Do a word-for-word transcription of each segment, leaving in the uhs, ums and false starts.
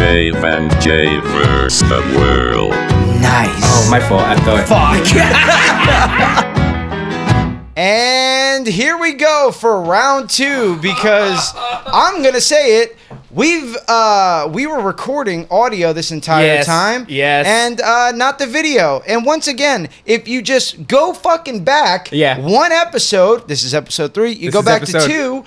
Dave and Jay versus the world. Nice. Oh, my fault. I thought. Fuck. And here we go for round two because I'm gonna say it. We've uh we were recording audio this entire Yes, time. yes. And uh not the video. And once again, if you just go fucking back Yeah. one episode, this is episode three, you This go is back episode- to two.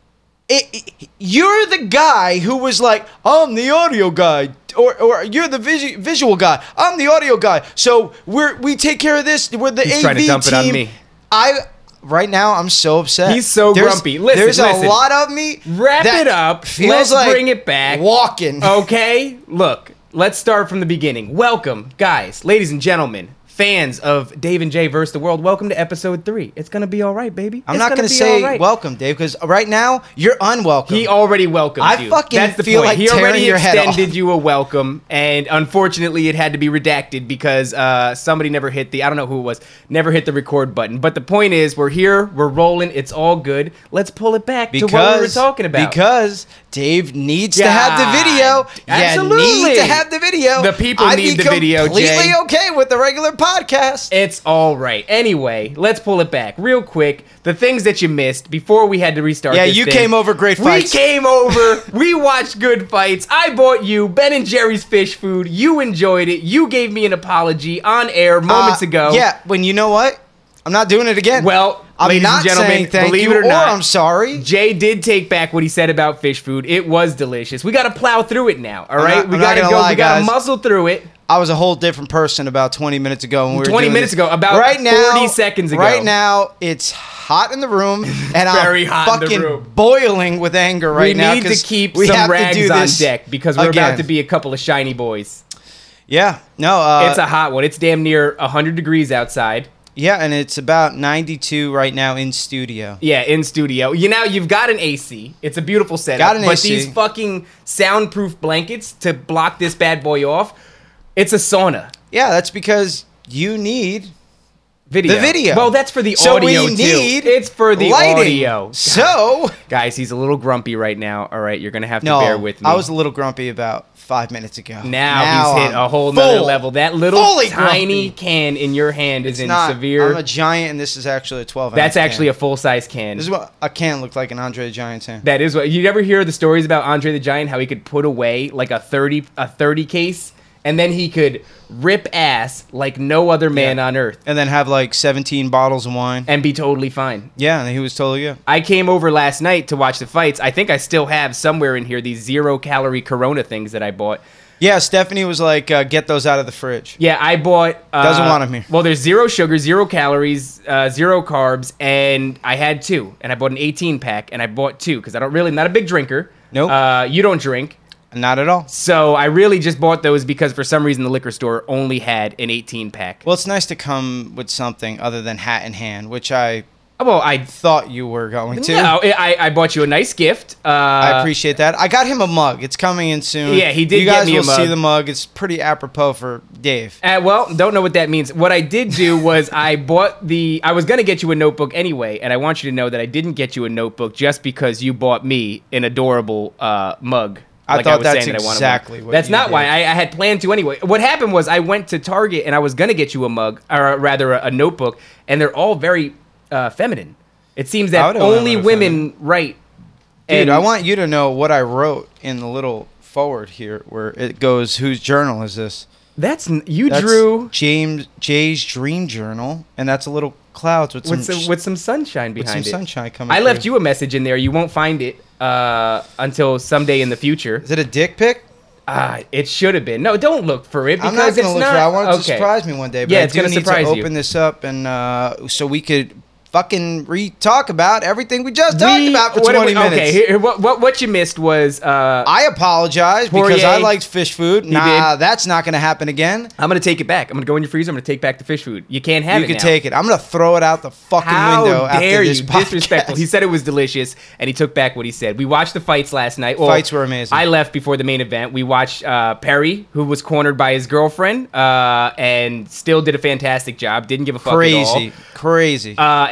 It, it- you're the guy who was like, I'm the audio guy, or or you're the visu- visual guy. I'm the audio guy. So we're we take care of this. We're the He's A V trying to dump team. it on me. I right now I'm so upset. He's so There's- grumpy. Listen, there's listen. a lot of me. Wrap that it up. Feels Let's like bring it back. Walking. Okay? Look, let's start from the beginning. Welcome, guys, ladies and gentlemen, fans of Dave and Jay versus the world. Welcome to episode three. It's going to be all right, baby. I'm It's not gonna gonna be say all right. welcome, Dave, because right now you're unwelcome. He already welcomed I you. fucking That's the feel point. like he tearing already your head extended off. you a welcome, and unfortunately, it had to be redacted because uh, somebody never hit the, I don't know who it was, never hit the record button. But the point is, we're here, we're rolling, it's all good. Let's pull it back because, to what we were talking about. Because Dave needs to have the video. God, You absolutely. need to have the video. The people I'd need be the video, completely Jay. okay with the regular podcast. It's all right. Anyway, let's pull it back real quick. The things that you missed before we had to restart. Yeah, this you thing. came over great fights. We came over. We watched good fights. I bought you Ben and Jerry's fish food. You enjoyed it. You gave me an apology on air moments Uh, ago. Yeah, when you know what? I'm not doing it again. Well, I'm ladies not and gentlemen, saying thank believe you it or not, I'm sorry. Jay did take back what he said about fish food. It was delicious. We got to plow through it now. All I'm right, not- we I'm not got to gonna go. lie, we got to guys. muscle through it. I was a whole different person about twenty minutes ago when we were twenty doing minutes this. ago, about right now, forty seconds ago. Right now, it's hot in the room, and Very I'm hot in the fucking room. boiling with anger right we now. need to 'cause keep we some have to rags do on this deck because we're again. about to be a couple of shiny boys. Yeah, no, uh, It's a hot one. It's damn near one hundred degrees outside. yeah, and it's about ninety-two right now in studio. Yeah, in studio. You know, you've got an A C. It's a beautiful setup. Got an but A C. these fucking soundproof blankets to block this bad boy off, it's a sauna. Yeah, that's because you need Video. the video. Well, that's for the so audio we too. need It's for the lighting. audio. So Guys, he's a little grumpy right now. All right, you're gonna have to no, bear with me. I was a little grumpy about five minutes ago. now, he's hit I'm a whole nother full- level. That little fully tiny grumpy. can in your hand is It's in not. severe. I'm a giant, and this is actually a twelve. That's ounce actually can. a full size can. This is what a can looked like an Andre the Giant's hand. That is what you ever hear the stories about Andre the Giant, how he could put away like a thirty a thirty case, and then he could rip ass like no other man Yeah. on earth And then have like seventeen bottles of wine. and be totally fine. Yeah, and he was totally good. I came over last night to watch the fights. I think I still have somewhere in here these zero calorie Corona things that I bought. Yeah, Stephanie was like, uh, "Get those out of the fridge." Yeah, I bought. Uh, Doesn't want 'em here. Well, there's zero sugar, zero calories, uh, zero carbs, and I had two. And I bought an eighteen pack, and I bought two because I don't really, not a big drinker. Nope. Uh, you don't drink. Not at all. So I really just bought those because for some reason the liquor store only had an eighteen pack. Well, it's nice to come with something other than hat in hand, which I Well, I thought you were going to. no, I, I bought you a nice gift. Uh, I appreciate that. I got him a mug. It's coming in soon. Yeah, he did You get guys me a will see mug. the mug. It's pretty apropos for Dave. Uh, well, don't know what that means. What I did do was I bought the. I was gonna get you a notebook anyway, and I want you to know that I didn't get you a notebook just because you bought me an adorable uh, mug. I like thought was that's saying that I wanted exactly one. what That's you not did. why I, I had planned to anyway. What happened was I went to Target and I was gonna get you a mug, or rather a, a notebook, and they're all very uh, feminine. It seems I that would've went only with women write. Dude, And I want you to know what I wrote in the little forward here where it goes, whose journal is this? that's n- you That's drew James Jay's dream journal, and that's a little clouds with some with some, sh- with some sunshine with behind some it. sunshine coming. I left through. you a message in there. You won't find it uh, until someday in the future. Is it a dick pic? Uh, it should have been. No, don't look for it because I'm not it's gonna look not. for it. I want it to okay. surprise me one day. But Yeah, I it's do gonna need surprise to you. open this up and uh, so we could fucking re-talk about everything we just talked We- about for what do twenty we- minutes. Okay, here, what, what what you missed was uh, I apologize because I Poirier. liked fish food. Nah, did. that's not going to happen again. I'm gonna take it back. I'm gonna go in your freezer. I'm gonna take back the fish food. You can't have You it can now. take it. I'm going to throw it out the fucking How window dare after you? this podcast. Disrespectful. He said it was delicious, and he took back what he said. We watched the fights last night. Well, Fights were amazing. I left before the main event. We watched uh, Perry, who was cornered by his girlfriend, uh, and still did a fantastic job. Didn't give a fuck at all. Crazy. Crazy. Uh,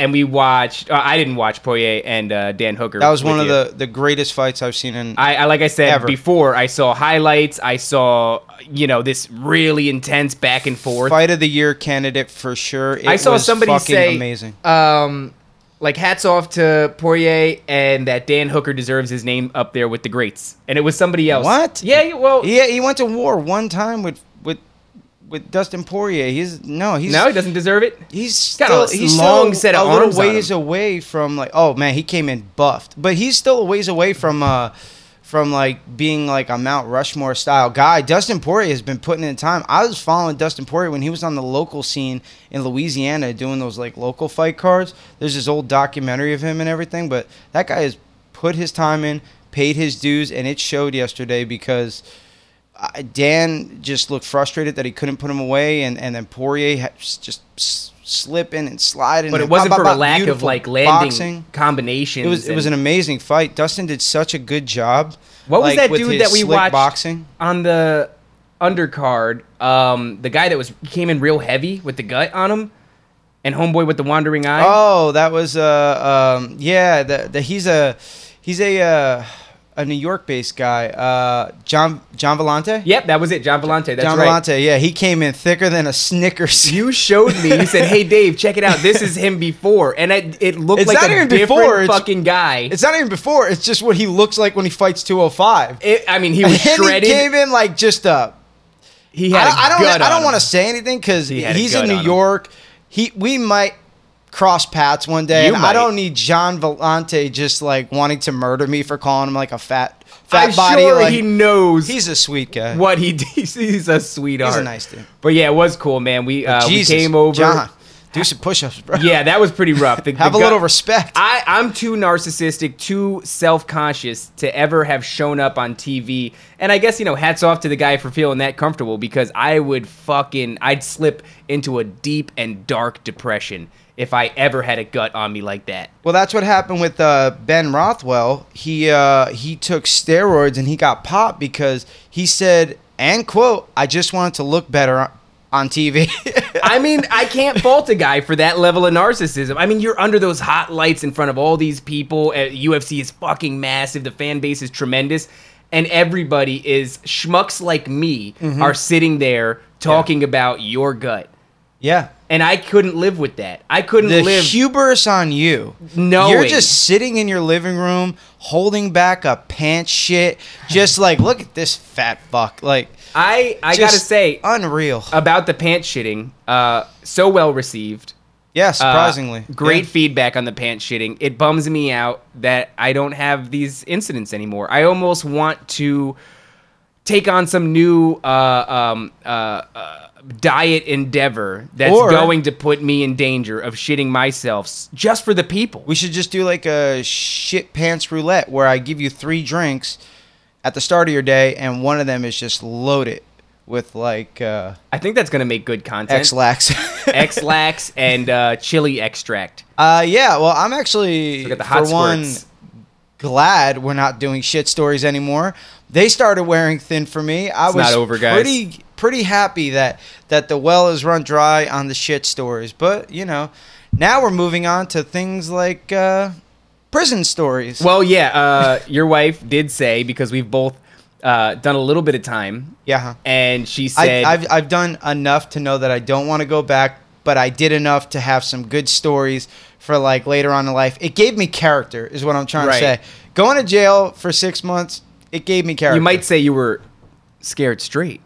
and we watched. Uh, I didn't watch Poirier and uh, Dan Hooker. That was one of you. the, the greatest fights I've seen in. I, I like I said ever. before. I saw highlights. I saw you know this really intense back and forth. Fight of the year candidate for sure. It I saw was somebody fucking say, amazing. Um, like hats off to Poirier and that Dan Hooker deserves his name up there with the greats. And it was somebody else. What? Yeah. Well. Yeah, he went to war one time with with with Dustin Poirier. He's no, he's No, he doesn't deserve it. He's got still, a he's long still set of a little arms on ways him. away from like. Oh man, he came in buffed, but he's still a ways away from uh from like being like a Mount Rushmore style guy. Dustin Poirier has been putting in time. I was following Dustin Poirier when he was on the local scene in Louisiana doing those like local fight cards. There's this old documentary of him and everything, but that guy has put his time in, paid his dues, and it showed yesterday because uh, Dan just looked frustrated that he couldn't put him away, and, and then Poirier had just s- slipping and sliding. But it and wasn't bop, for bop, a bop, lack of beautiful like landing boxing. combinations. It was it was an and- amazing fight. Dustin did such a good job. What was like, that with dude his that we slick watched boxing? on the undercard? Um, the guy that was came in real heavy with the gut on him, and homeboy with the wandering eye. Oh, that was uh um yeah, the, the he's a he's a uh, a New York based guy. Uh John John Vellante? Yep, that was it. John Vellante. That's John right. Vellante, yeah, he came in thicker than a Snickers. You showed me. You said, "Hey, Dave, check it out. This is him before," and it, it looked It's like not a even different before, it's- fucking guy. It's not even before, it's just what he looks like when he fights two oh five. It, I mean, he was And shredded. he came in like just a He had. I, I don't. gut I on don't him. want to say anything because He had a he's gut in New on him. York. He we might cross paths one day. You and might. I don't need John Vellante just like wanting to murder me for calling him like a fat fat I'm body. sure like, he knows he's a sweet guy. what he did. He's a sweetheart. He's a nice dude. But yeah, it was cool, man. We uh, we Jesus, came over. John, do some push-ups, bro. Yeah, that was pretty rough. The, Have the a gut- little respect. I, I'm too narcissistic, too self-conscious to ever have shown up on T V. And I guess, you know, hats off to the guy for feeling that comfortable because I would fucking, I'd slip into a deep and dark depression if I ever had a gut on me like that. Well, that's what happened with uh, Ben Rothwell. He uh, he took steroids and he got popped because he said, and quote, "I just wanted to look better on, on T V." I mean, I can't fault a guy for that level of narcissism. I mean, you're under those hot lights in front of all these people. Uh, U F C is fucking massive. The fan base is tremendous. And everybody is, schmucks like me, Mm-hmm. are sitting there talking about your gut. Yeah. And I couldn't live with that. I couldn't The live. hubris on you. Knowing. You're just sitting in your living room, holding back a pants shit, just like, look at this fat fuck. Like, I I just gotta say unreal. about the pants shitting, uh, so well received. Yeah, Uh, surprisingly. great Yeah. feedback on the pants shitting. It bums me out that I don't have these incidents anymore. I almost want to take on some new uh, um, uh, uh, diet endeavor that's Or- going to put me in danger of shitting myself s- just for the people. We should just do like a shit pants roulette where I give you three drinks at the start of your day, and one of them is just loaded with like uh, I think that's going to make good content. X-Lax. X-Lax and uh, chili extract. Uh, yeah, well, I'm actually, Look at the hot for one, squirts. glad we're not doing shit stories anymore. They started wearing thin for me. I It's was not over, guys. pretty pretty happy that that the well is run dry on the shit stories. But you know, now we're moving on to things like uh, prison stories. Well, yeah, uh, your wife did say, because we've both uh, done a little bit of time, yeah, huh? and she I, said, I've I've done enough to know that I don't want to go back, but I did enough to have some good stories for like later on in life. It gave me character, is what I'm trying Right. to say. Going to jail for six months, it gave me character. you might say you were scared straight.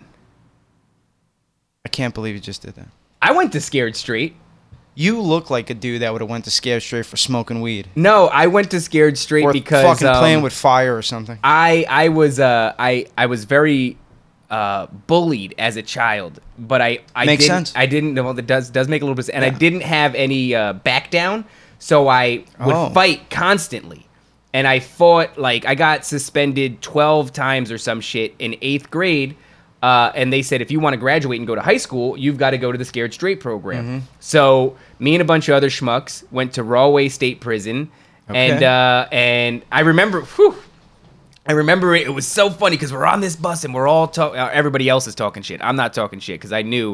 I can't believe you just did that. I went to Scared Straight. You look like a dude that would have went to Scared Straight for smoking weed No, I went to Scared Straight or because fucking um, playing with fire or something. I I was uh I I was very uh bullied as a child, but I I Makes didn't sense. I didn't know that does does make a little bit of sense. And I Yeah. didn't have any uh, back down, so I would Oh. fight constantly. And I fought like I got suspended twelve times or some shit in eighth grade. Uh, and they said, if you want to graduate and go to high school, you've got to go to the Scared Straight program. Mm-hmm. So me and a bunch of other schmucks went to Rahway State Prison. And Okay. uh, and I remember, whew, I remember it, it was so funny because we're on this bus and we're all talking. Uh, everybody else is talking shit. I'm not talking shit because I knew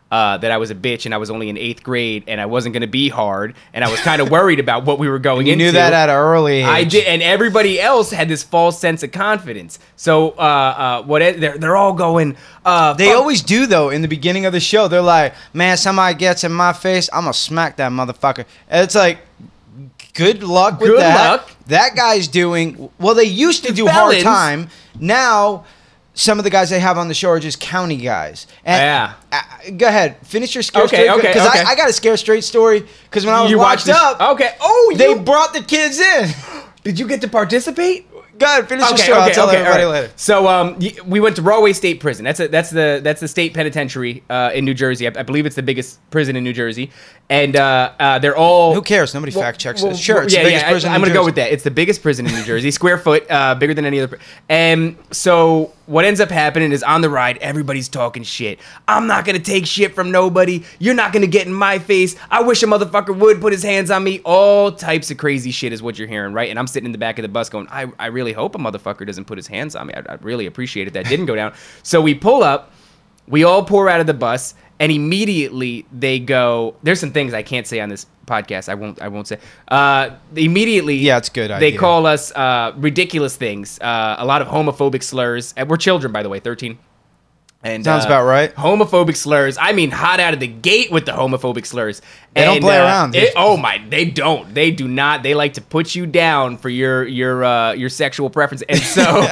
uh, that I was a bitch and I was only in eighth grade and I wasn't going to be hard and I was kind of worried about what we were going You into. knew that at an early age. I did, and everybody else had this false sense of confidence. So uh, uh, what it- they're they're all going. Uh, They fuck- always do, though, in the beginning of the show. They're like, man, somebody gets in my face, I'm going to smack that motherfucker. And it's like, good luck with Good that. luck. That guy's doing, well, they used to The do felons. hard time. Now, some of the guys they have on the show are just county guys. And, Yeah. uh, go ahead. Finish your scare Okay, story. okay, Because okay. I, I got a scare straight story. Because when I was you locked watched this? up, Okay. Oh, they you, brought the kids in. did you get to participate? Go ahead, finish your Okay, story. okay, I'll tell okay, everybody all right. later. So um, y- we went to Rahway State Prison. That's a, that's the that's the state penitentiary uh, in New Jersey. I, I believe it's the biggest prison in New Jersey, and uh, uh, they're all. Who cares? Nobody Well, fact checks well, this. Sure, it's yeah, the biggest yeah, prison I, in I'm New gonna go Jersey. with that. It's the biggest prison in New Jersey, square foot, uh, bigger than any other. pr- And so what ends up happening is on the ride, everybody's talking shit. I'm not gonna take shit from nobody. You're not gonna get in my face. I wish a motherfucker would put his hands on me. All types of crazy shit is what you're hearing, right? And I'm sitting in the back of the bus going, I, I really hope a motherfucker doesn't put his hands on me. I'd, I'd really appreciate it. That didn't go down. So we pull up. We all pour out of the bus, and immediately they go. There's some things I can't say on this podcast. I won't. I won't say. Uh, immediately, Yeah, it's a good They idea. call us uh, ridiculous things. Uh, a lot of homophobic slurs. And we're children, by the way, thirteen. And Sounds uh, about right. Homophobic slurs. I mean, hot out of the gate with the homophobic slurs. They don't And, play uh, around, dude. it- oh my, they don't. They do not. They like to put you down for your your uh, your sexual preference. And so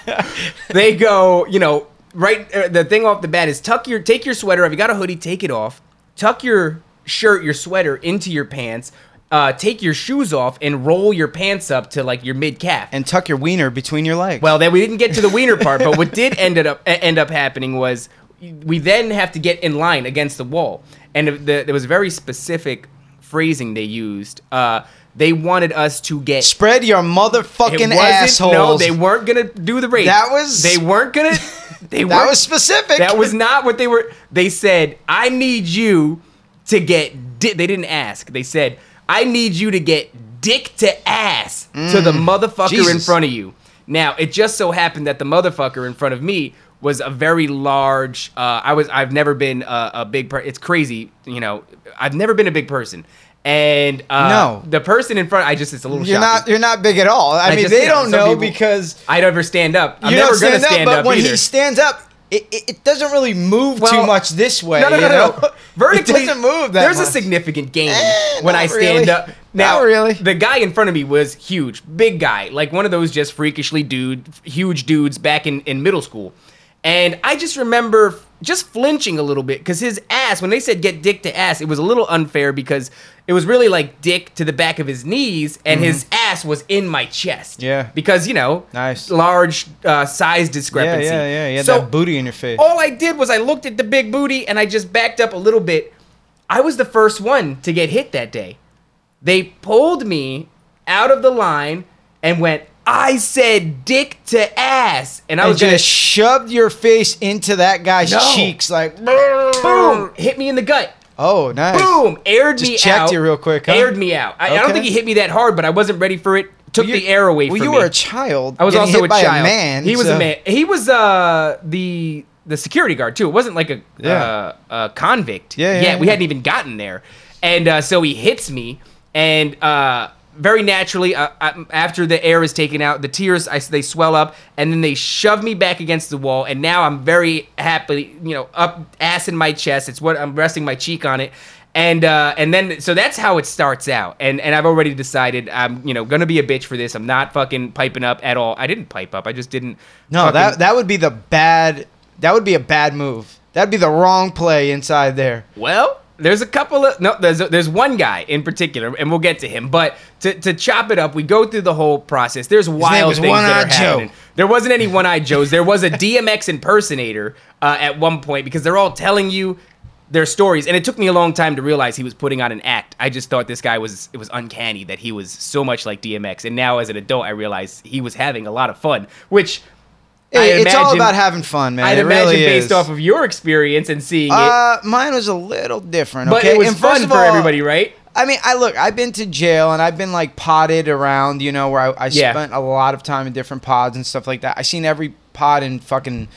they go, you know, right. Uh, the thing off the bat is tuck your take your sweater off. You got a hoodie, take it off. Tuck your shirt, your sweater into your pants. Uh, take your shoes off and roll your pants up to like your mid calf. And tuck your wiener between your legs. Well, then we didn't get to the wiener part, but what did ended up e- end up happening was we then have to get in line against the wall, and the, there was very specific phrasing they used. Uh, they wanted us to get spread your it motherfucking wasn't- assholes. No, they weren't gonna do the rape. That was- they weren't gonna. They that weren't, was specific. That was not what they were. They said, "I need you to get." Di-. They didn't ask. They said, "I need you to get dick to ass to the motherfucker in Jesus. front of you." Now, it just so happened that the motherfucker in front of me was a very large. Uh, I was. I've never been a, a big. Per- it's crazy, you know. I've never been a big person, and uh, No. the person in front. I just. It's a little. You're shocking. not. You're not big at all. I, I mean, just- they you know, don't some know people- because I never stand up. I'm you never don't gonna stand up. stand But up when either. he stands up, it, it, it doesn't really move Well, too much this way. No, no, no, you no, know? no. Vertically, it doesn't move that There's much. a significant gain Eh, when not I stand really. up. Now, Not really. the guy in front of me was huge, big guy, like one of those just freakishly dude, huge dudes back in, in middle school. And I just remember just flinching a little bit because his ass, when they said get dick to ass, it was a little unfair because it was really like dick to the back of his knees and his ass was in my chest. Mm-hmm. Yeah. Because, you know, Nice. large uh, size Yeah, discrepancy. yeah, yeah. You had So that booty in your face. all I did was I looked at the big booty and I just backed up a little bit. I was the first one to get hit that day. They pulled me out of the line and went, I said dick to ass. And I and was going just to shoved your face into that guy's No. cheeks like boom, hit me in the gut. Oh, nice. Boom, aired Just me checked out. you real quick, huh? Aired me out. I, I don't Okay. think he hit me that hard, but I wasn't ready for it. Took You- the air away Well, from you me. were a child. I was getting also hit a by child. a man. He was so- a man. He was uh the the security guard too. It wasn't like a Yeah. uh, a convict. Yeah, yeah, yeah. We yeah. hadn't even gotten there, and uh, so he hits me, and uh, very naturally, uh, uh, after the air is taken out, the tears I, they swell up, and then they shove me back against the wall, and now I'm very happily, you know, up ass in my chest. It's what I'm resting my cheek on it. And uh, and then so that's how it starts out, and and I've already decided I'm you know gonna be a bitch for this. I'm not fucking piping up at all. I didn't pipe up. I just didn't. No, fucking- that that would be the bad. That would be a bad move. That'd be the wrong play inside there. Well, there's a couple of no. There's there's one guy in particular, and we'll get to him. But to to chop it up, we go through the whole process. There's wild was things that One-Eyed are Joe. happening. There wasn't any one-eyed Joes. There was a D M X impersonator uh, at one point because they're all telling you their stories, and it took me a long time to realize he was putting on an act. I just thought this guy was it was uncanny that he was so much like D M X, and now as an adult, I realize he was having a lot of fun, which. I It- it's all imagine- about having fun, man. I'd it imagine really based is. off of your experience and seeing it, Uh, mine was a little different. but Okay? it was And first fun of for all, everybody, right? I mean, I look. I've been to jail and I've been like potted around. You know, where I, I Yeah. spent a lot of time in different pods and stuff like that. I seen every pod in fucking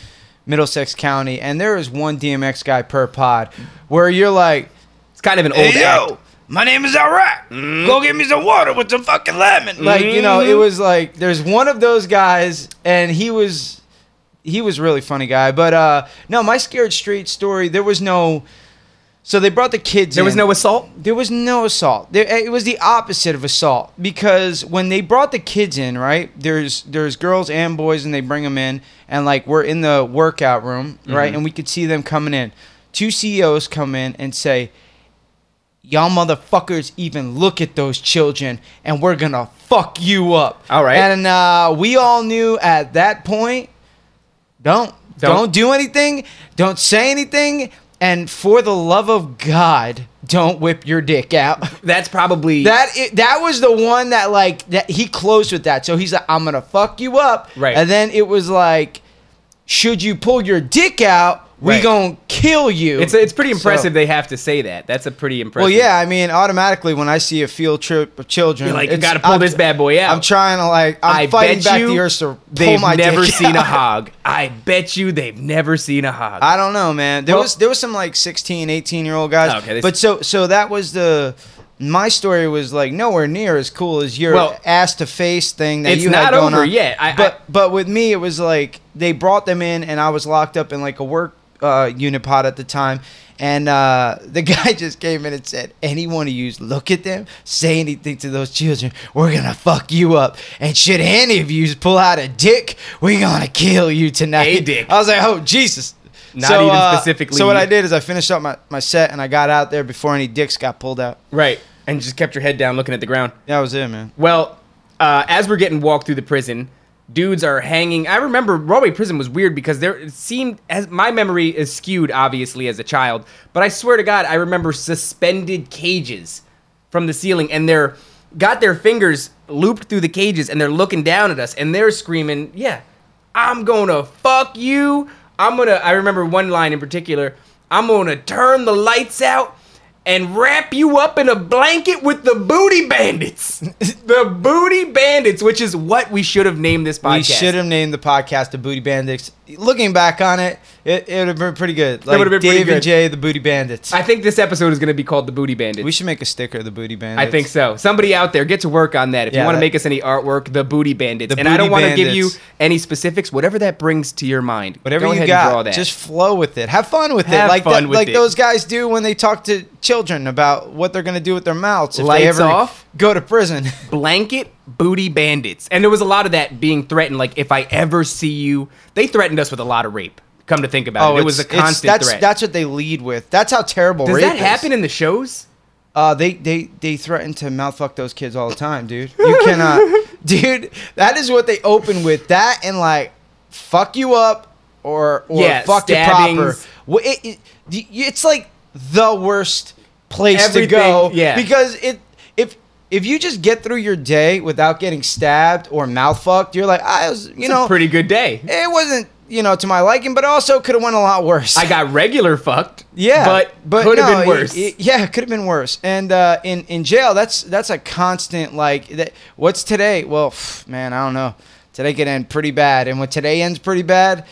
Middlesex County, and there is one D M X guy per pod where you're like, It's kind of an old hey, act. yo, my name is Iraq. Mm. Go get me some water with some fucking lemon. Like, you know, it was like there's one of those guys, and he was he was a really funny guy. But uh, no, my Scared Straight story, there was no. So they brought the kids There in. was no assault? There was no assault. There, it was the opposite of assault because when they brought the kids in, right? There's there's girls and boys, and they bring them in, and like we're in the workout room, right? Mhm. And we could see them coming in. Two C E Os come in and say, "Y'all motherfuckers even look at those children, and we're gonna fuck you up." All right. And uh, we all knew at that point, don't Don't. don't do anything, don't say anything. And for the love of God, don't whip your dick out. That's probably That i- that was the one that like that he closed with that. So he's like, I'm gonna fuck you up. Right. And then it was like, should you pull your dick out, we Right. gonna kill you. It's it's pretty impressive So- they have to say that. That's a pretty impressive. well, yeah. I mean, automatically when I see a field trip of children, You're like, you it's- got to pull I'm- this bad boy out. I'm trying to like, I'm I fighting bet back you the urge to pull they've my never dick seen a out. hog. I bet you they've never seen a hog. I don't know, man. There Well- was there was some like sixteen, eighteen year old guys. Oh, okay, they- But so so that was the my story was like nowhere near as cool as your Well, ass to face thing that it's you not had going over on. yet. I- but I- but with me it was like they brought them in and I was locked up in like a work uh, unit pod at the time. And uh, the guy just came in and said, any one of you look at them, say anything to those children, we're going to fuck you up. And should any of you pull out a dick, we're going to kill you tonight. A dick. I was like, oh, Jesus. Not So, even uh, specifically- So what I did is I finished up my, my set and I got out there before any dicks got pulled out. Right. And just kept your head down looking at the ground. That was it, man. Well, uh, as we're getting walked through the prison, dudes are hanging. I remember Broadway Prison was weird because there it seemed, as my memory is skewed, obviously, as a child, but I swear to God, I remember suspended cages from the ceiling, and they're got their fingers looped through the cages, and they're looking down at us, and they're screaming, yeah, I'm gonna fuck you. I'm gonna, I remember one line in particular, I'm gonna turn the lights out and wrap you up in a blanket with the Booty Bandits. The Booty Bandits, which is what we should have named this podcast. We should have named the podcast the Booty Bandits. Looking back on it, it, it would have been pretty good. Like would've been pretty Dave good. and Jay, the Booty Bandits. I think this episode is going to be called the Booty Bandits. we should make a sticker, the Booty Bandits. I think so. Somebody out there, get to work on that. If you Yeah, want to that- make us any artwork, the Booty Bandits. The and I don't Booty want to give you Bandits. any specifics. Whatever that brings to your mind. Whatever Go you ahead got, and draw that. just flow with it. Have fun with Have it, like fun that, with like it. those guys do when they talk to children about what they're gonna do with their mouths if Lights they ever off. go to prison. Blanket Booty Bandits. And there was a lot of that being threatened. Like, if I ever see you, they threatened us with a lot of rape. Come to think about it, it was a Oh, it's- it's- constant that's, threat. That's what they lead with. That's how terrible Does rape that is. happen in the shows? Uh, they, they, they threaten to mouthfuck those kids all the time, dude. You cannot, dude. That is what they open with. That and like, fuck you up or or Yeah, fuck you proper. stabbings. Well, it, it, it's like the worst place Everything, to go. yeah. Because it if if you just get through your day without getting stabbed or mouthfucked, you're like, I was, you It's know, a pretty good day. it wasn't, you know, to my liking, but also could have went a lot worse. I got regular fucked. Yeah, but, but could have no, been worse. it- it- yeah, it could have been worse. And uh, in in jail, that's that's a constant like. That, what's today? Well, pff, man, I don't know. Today could end pretty bad, and when today ends pretty bad,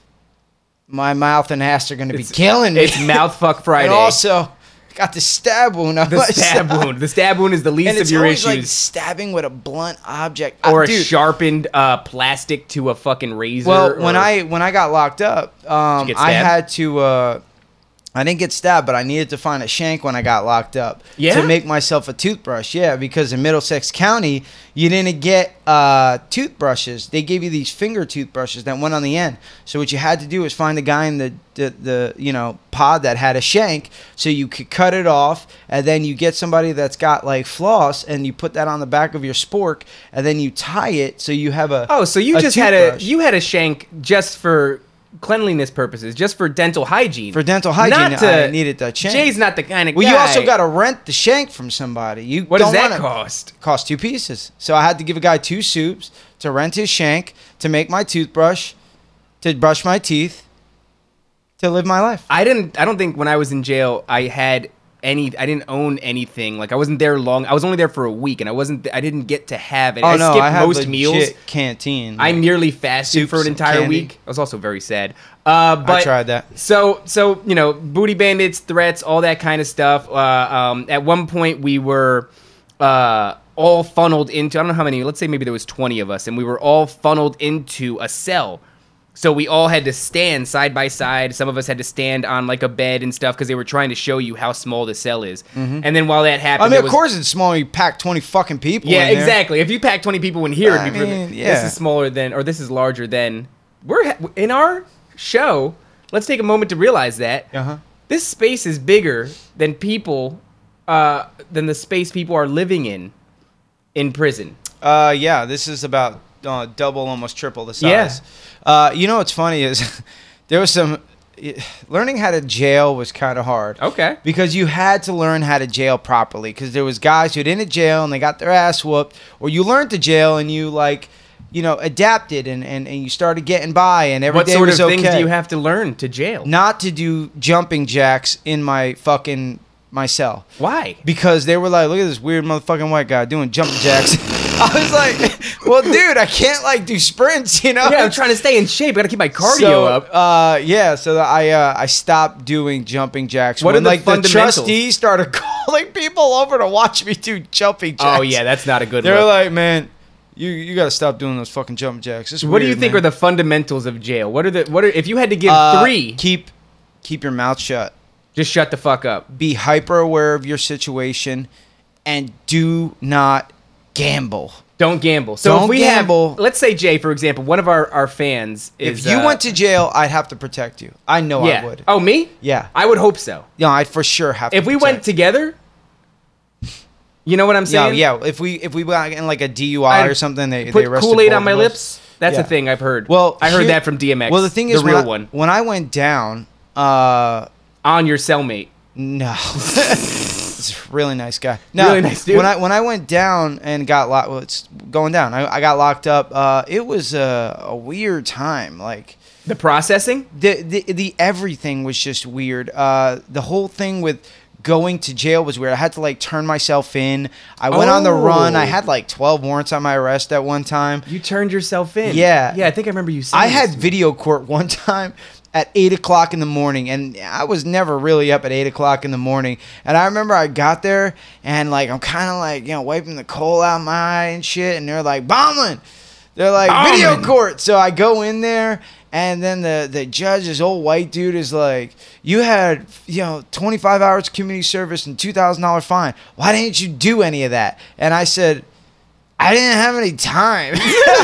my mouth and ass are going to be It's- killing me. It's mouth fuck Friday. And also, got the stab wound. on the my stab side. wound. The stab wound is the least And of it's your always like issues. stabbing with a blunt object Or Uh, a dude, sharpened uh, plastic to a fucking razor. Well, when or- I when I got locked up, um, Did you get I stabbed? had to. Uh, I didn't get stabbed, but I needed to find a shank when I got locked up Yeah? to make myself a toothbrush. Yeah, because in Middlesex County, you didn't get uh, toothbrushes. They gave you these finger toothbrushes that went on the end. So what you had to do was find a guy in the, the the you know pod that had a shank, so you could cut it off, and then you get somebody that's got like floss, and you put that on the back of your spork, and then you tie it so you have a oh, so you a just had a toothbrush. you had a shank just for cleanliness purposes, just for dental hygiene. For dental hygiene, Not to, I needed that shank. Jay's not the kind of Well, guy. you also got to rent the shank from somebody. You What does don't that wanna- cost? Cost two pieces. So I had to give a guy two soups to rent his shank, to make my toothbrush, to brush my teeth, to live my life. I didn't. I don't think when I was in jail I had any. I didn't own anything. Like I wasn't there long. I was only there for a week, and I wasn't. I didn't get to have it. Oh I no, skipped I had most legit meals. canteen. I like, nearly fasted soups for an and entire candy. week. I was also very sad. Uh, but I tried that. So, so you know, booty bandits, threats, all that kind of stuff. Uh, um, at one point, we were uh, all funneled into. I don't know how many. Let's say maybe there was twenty of us, and we were all funneled into a cell. So we all had to stand side by side. Some of us had to stand on like a bed and stuff because they were trying to show you how small the cell is. Mm-hmm. And then while that happened, I mean, there of was, course it's small. You pack twenty fucking people. yeah, in there. exactly. If you pack twenty people in here, I it'd be mean, pretty- yeah. this is smaller than, or this is larger than. We're ha- in our show. Let's take a moment to realize that Uh-huh. this space is bigger than people, uh, than the space people are living in, in prison. Uh, yeah, this is about uh, double, almost triple the size. Yeah. Uh, you know what's funny is there was some learning how to jail was kind of hard. Okay. Because you had to learn how to jail properly. Because there was guys who'd in a jail and they got their ass whooped, or you learned to jail and you like, you know, adapted and, and, and you started getting by and every What day sort was of okay. things do you have to learn to jail? Not to do jumping jacks in my fucking my cell. Why? Because they were like, look at this weird motherfucking white guy doing jumping jacks. I was like, well, dude, I can't like do sprints, you know? Yeah, I'm trying to stay in shape. I gotta keep my cardio so, up. Uh, yeah, so I uh, I stopped doing jumping jacks. What when, are the like the fundamentals? trustees started calling people over to watch me do jumping jacks. Oh yeah, that's not a good They were look. like, man, you you gotta stop doing those fucking jumping jacks. It's What do you weird, think man. are the fundamentals of jail? What are the what are if you had to give Uh, three? Keep keep your mouth shut. Just shut the fuck up. Be hyper aware of your situation, and do not gamble. Don't gamble. So Don't if we gamble. have, let's say Jay, for example, one of our, our fans is. If you uh, went to jail, I'd have to protect you. I know yeah. I would. Oh, me? Yeah. I would hope so. Yeah, I for sure have to If we protect. went together, you know what I'm Yeah, saying? yeah. If we if we went in like a D U I I'd or something, they Put they arrested Kool-Aid both on my of us. lips. That's Yeah. a thing I've heard. Well, I heard here- that from D M X. Well, the thing the is, real when I, one when I went down, uh, on your cellmate. no, it's a really nice guy. No, Really nice dude? When I when I went down and got locked, well, it's going down. I, I got locked up. Uh, it was a, a weird time. Like The processing. the, the the everything was just weird. Uh, the whole thing with going to jail was weird. I had to like turn myself in. I went on the run. I Oh. had like twelve warrants on my arrest at one time. You turned yourself in. Yeah. Yeah, I think I remember you saying I this had to me. video court one time at eight o'clock in the morning, and I was never really up at eight o'clock in the morning. And I remember I got there, and like I'm kind of like you know wiping the coal out my eye and shit, and they're like Bomlin, they're like video Bauman. court. So I go in there, and then the the judge, this old white dude, is like, you had you know twenty-five hours community service and two thousand dollar fine. Why didn't you do any of that? And I said, I didn't have any time.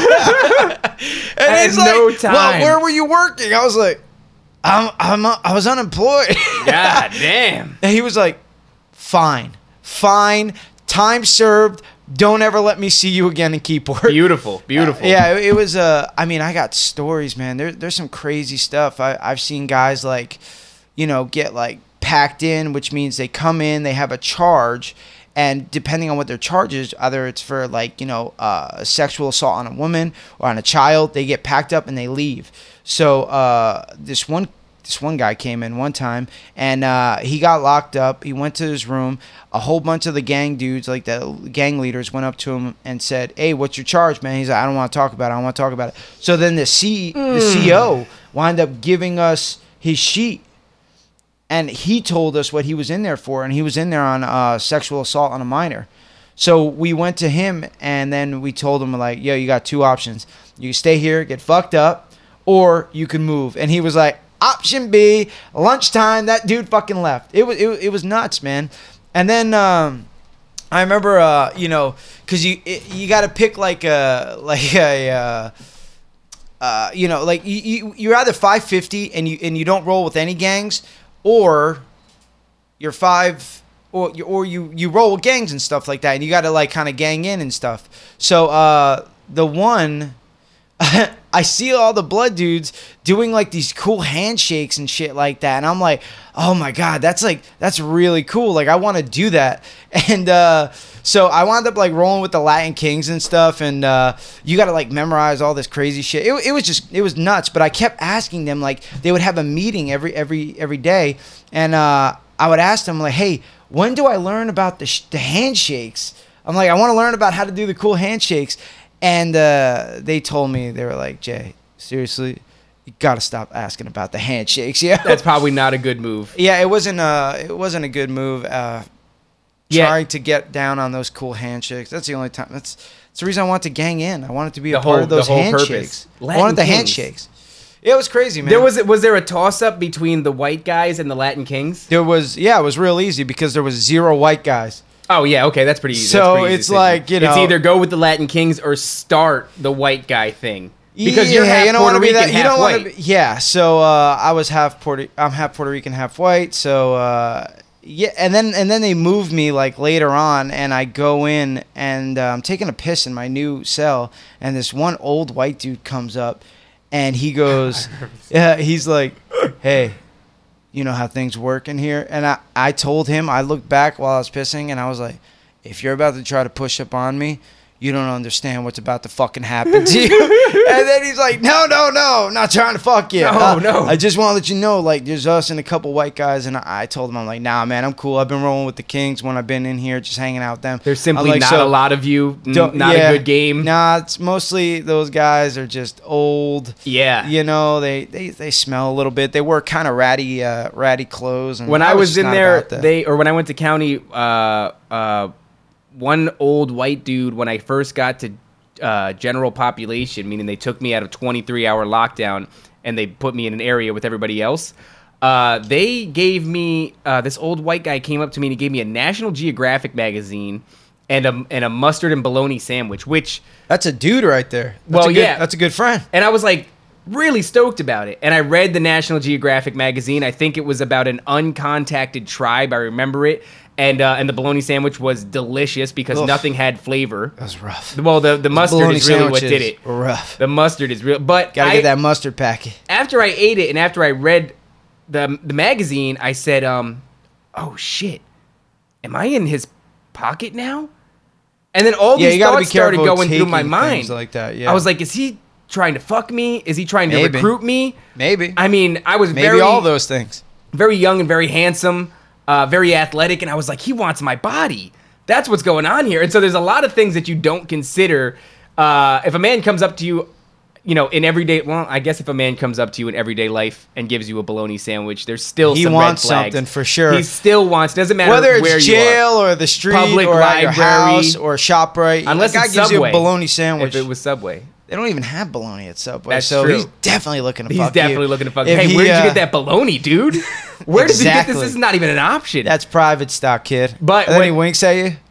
and I he's had like, no time. well, where were you working? I was like, I'm, I'm, I was unemployed. God damn. And he was like, fine, fine, time served. Don't ever let me see you again in Keyport. Beautiful. Beautiful. Yeah, it, it was. Uh, I mean, I got stories, man. There, there's some crazy stuff. I, I've seen guys like, you know, get like packed in, which means they come in, they have a charge, and depending on what their charge is, either it's for like you know uh, sexual assault on a woman or on a child, they get packed up and they leave. So uh, this one. This one guy came in one time, and uh, he got locked up. He went to his room. A whole bunch of the gang dudes, like the gang leaders, went up to him and said, hey, what's your charge, man? He's like, I don't want to talk about it. I don't want to talk about it. So then the C, Mm. the C O wound up giving us his sheet, and he told us what he was in there for, and he was in there on uh, sexual assault on a minor. So we went to him, and then we told him, like, yo, you got two options. You can stay here, get fucked up, or you can move. And he was like, option B, lunchtime. That dude fucking left. It was it, it was nuts, man. And then um, I remember, uh, you know, because you it, you got to pick like a like a. Uh, uh, you know, like you, you you're either five fifty and you and you don't roll with any gangs, or you're five or you or you you roll with gangs and stuff like that, and you got to like kind of gang in and stuff. So uh, the one. I see all the blood dudes doing like these cool handshakes and shit like that, and I'm like, oh my god, that's like that's really cool. Like I want to do that, and uh, so I wound up like rolling with the Latin Kings and stuff, and uh, you got to like memorize all this crazy shit. It, it was just it was nuts, but I kept asking them like they would have a meeting every every every day, and uh, I would ask them like, hey, when do I learn about the sh- the handshakes? I'm like, I want to learn about how to do the cool handshakes. And uh, they told me, they were like, Jay, seriously, you got to stop asking about the handshakes. Yeah, That's probably not a good move. yeah, it wasn't uh it wasn't a good move. Uh, Yeah. trying to get down on those cool handshakes. That's the only time. That's that's the reason I want to gang in. I wanted to be The a part whole- of those the whole handshakes. purpose. I Latin wanted the Kings. handshakes. Yeah, it was crazy, man. There was was there a toss up between the white guys and the Latin Kings? there was yeah, it was real easy because there was zero white guys. Oh yeah, okay, that's pretty easy. So That's pretty easy it's decision. like, you it's know- either go with the Latin Kings or start the white guy thing because yeah, you're half you don't Puerto wanna be Rican, that, you half don't white. wanna be, yeah, so uh, I was half Puerto. I'm half Puerto Rican, half white. So uh, yeah, and then and then they moved me like later on, and I go in and uh, I'm taking a piss in my new cell, and this one old white dude comes up, and he goes, yeah, he's like, hey, you know how things work in here? And I, I told him, I looked back while I was pissing, and I was like, if you're about to try to push up on me, you don't understand what's about to fucking happen to you. And then he's like, no, no, no, I'm not trying to fuck you. No, Uh, no. I just want to let you know, like, there's us and a couple white guys. And I, I told him, I'm like, nah, man, I'm cool. I've been rolling with the Kings when I've been in here, just hanging out with them. There's I'm simply like, not so- a lot of you. n- don't- Not yeah. a good game. Nah, it's mostly those guys are just old. Yeah. You know, they, they, they smell a little bit. They wear kind of ratty uh, ratty clothes. And When I was just in not there, about that. they or when I went to county, uh, uh, one old white dude when I first got to uh, general population, meaning they took me out of twenty-three hour lockdown and they put me in an area with everybody else. Uh, they gave me uh, this old white guy came up to me and he gave me a National Geographic magazine and a and a mustard and bologna sandwich, which That's a dude right there. That's Well, a good, yeah. That's a good friend. and I was like really stoked about it. And I read the National Geographic magazine. I think it was about an uncontacted tribe. I remember it. And uh, and the bologna sandwich was delicious because Oof. nothing had flavor. That was rough. Well, the, the mustard Bologna is really what did sandwiches it. were rough. The mustard is real. But Gotta I, get that mustard packet. after I ate it and after I read the the magazine, I said, um, oh shit, am I in his pocket now? And then all Yeah, these you gotta be thoughts started careful going through my taking mind. things like that, yeah. I was like, is he trying to fuck me? Is he trying to Maybe. recruit me? Maybe. I mean, I was Maybe very all those things. very young and very handsome, uh, very athletic, and I was like, he wants my body. That's what's going on here. And so there's a lot of things that you don't consider. Uh, if a man comes up to you, you know, in everyday, well, I guess if a man comes up to you in everyday life and gives you a bologna sandwich, there's still He some wants red flags. something for sure. He still wants. Doesn't matter Whether it's where you jail are. or the street Public or at your library. house or ShopRite, Unless the guy it's gives Subway. you a bologna sandwich. If it was Subway. They don't even have bologna at Subway, That's so true. he's definitely looking to He's fuck definitely you. looking to fuck. If Hey, he, where did you uh, get that bologna, dude? Where did you get this? Exactly. This is not even an option. That's private stock, kid. But and then he when- winks at you.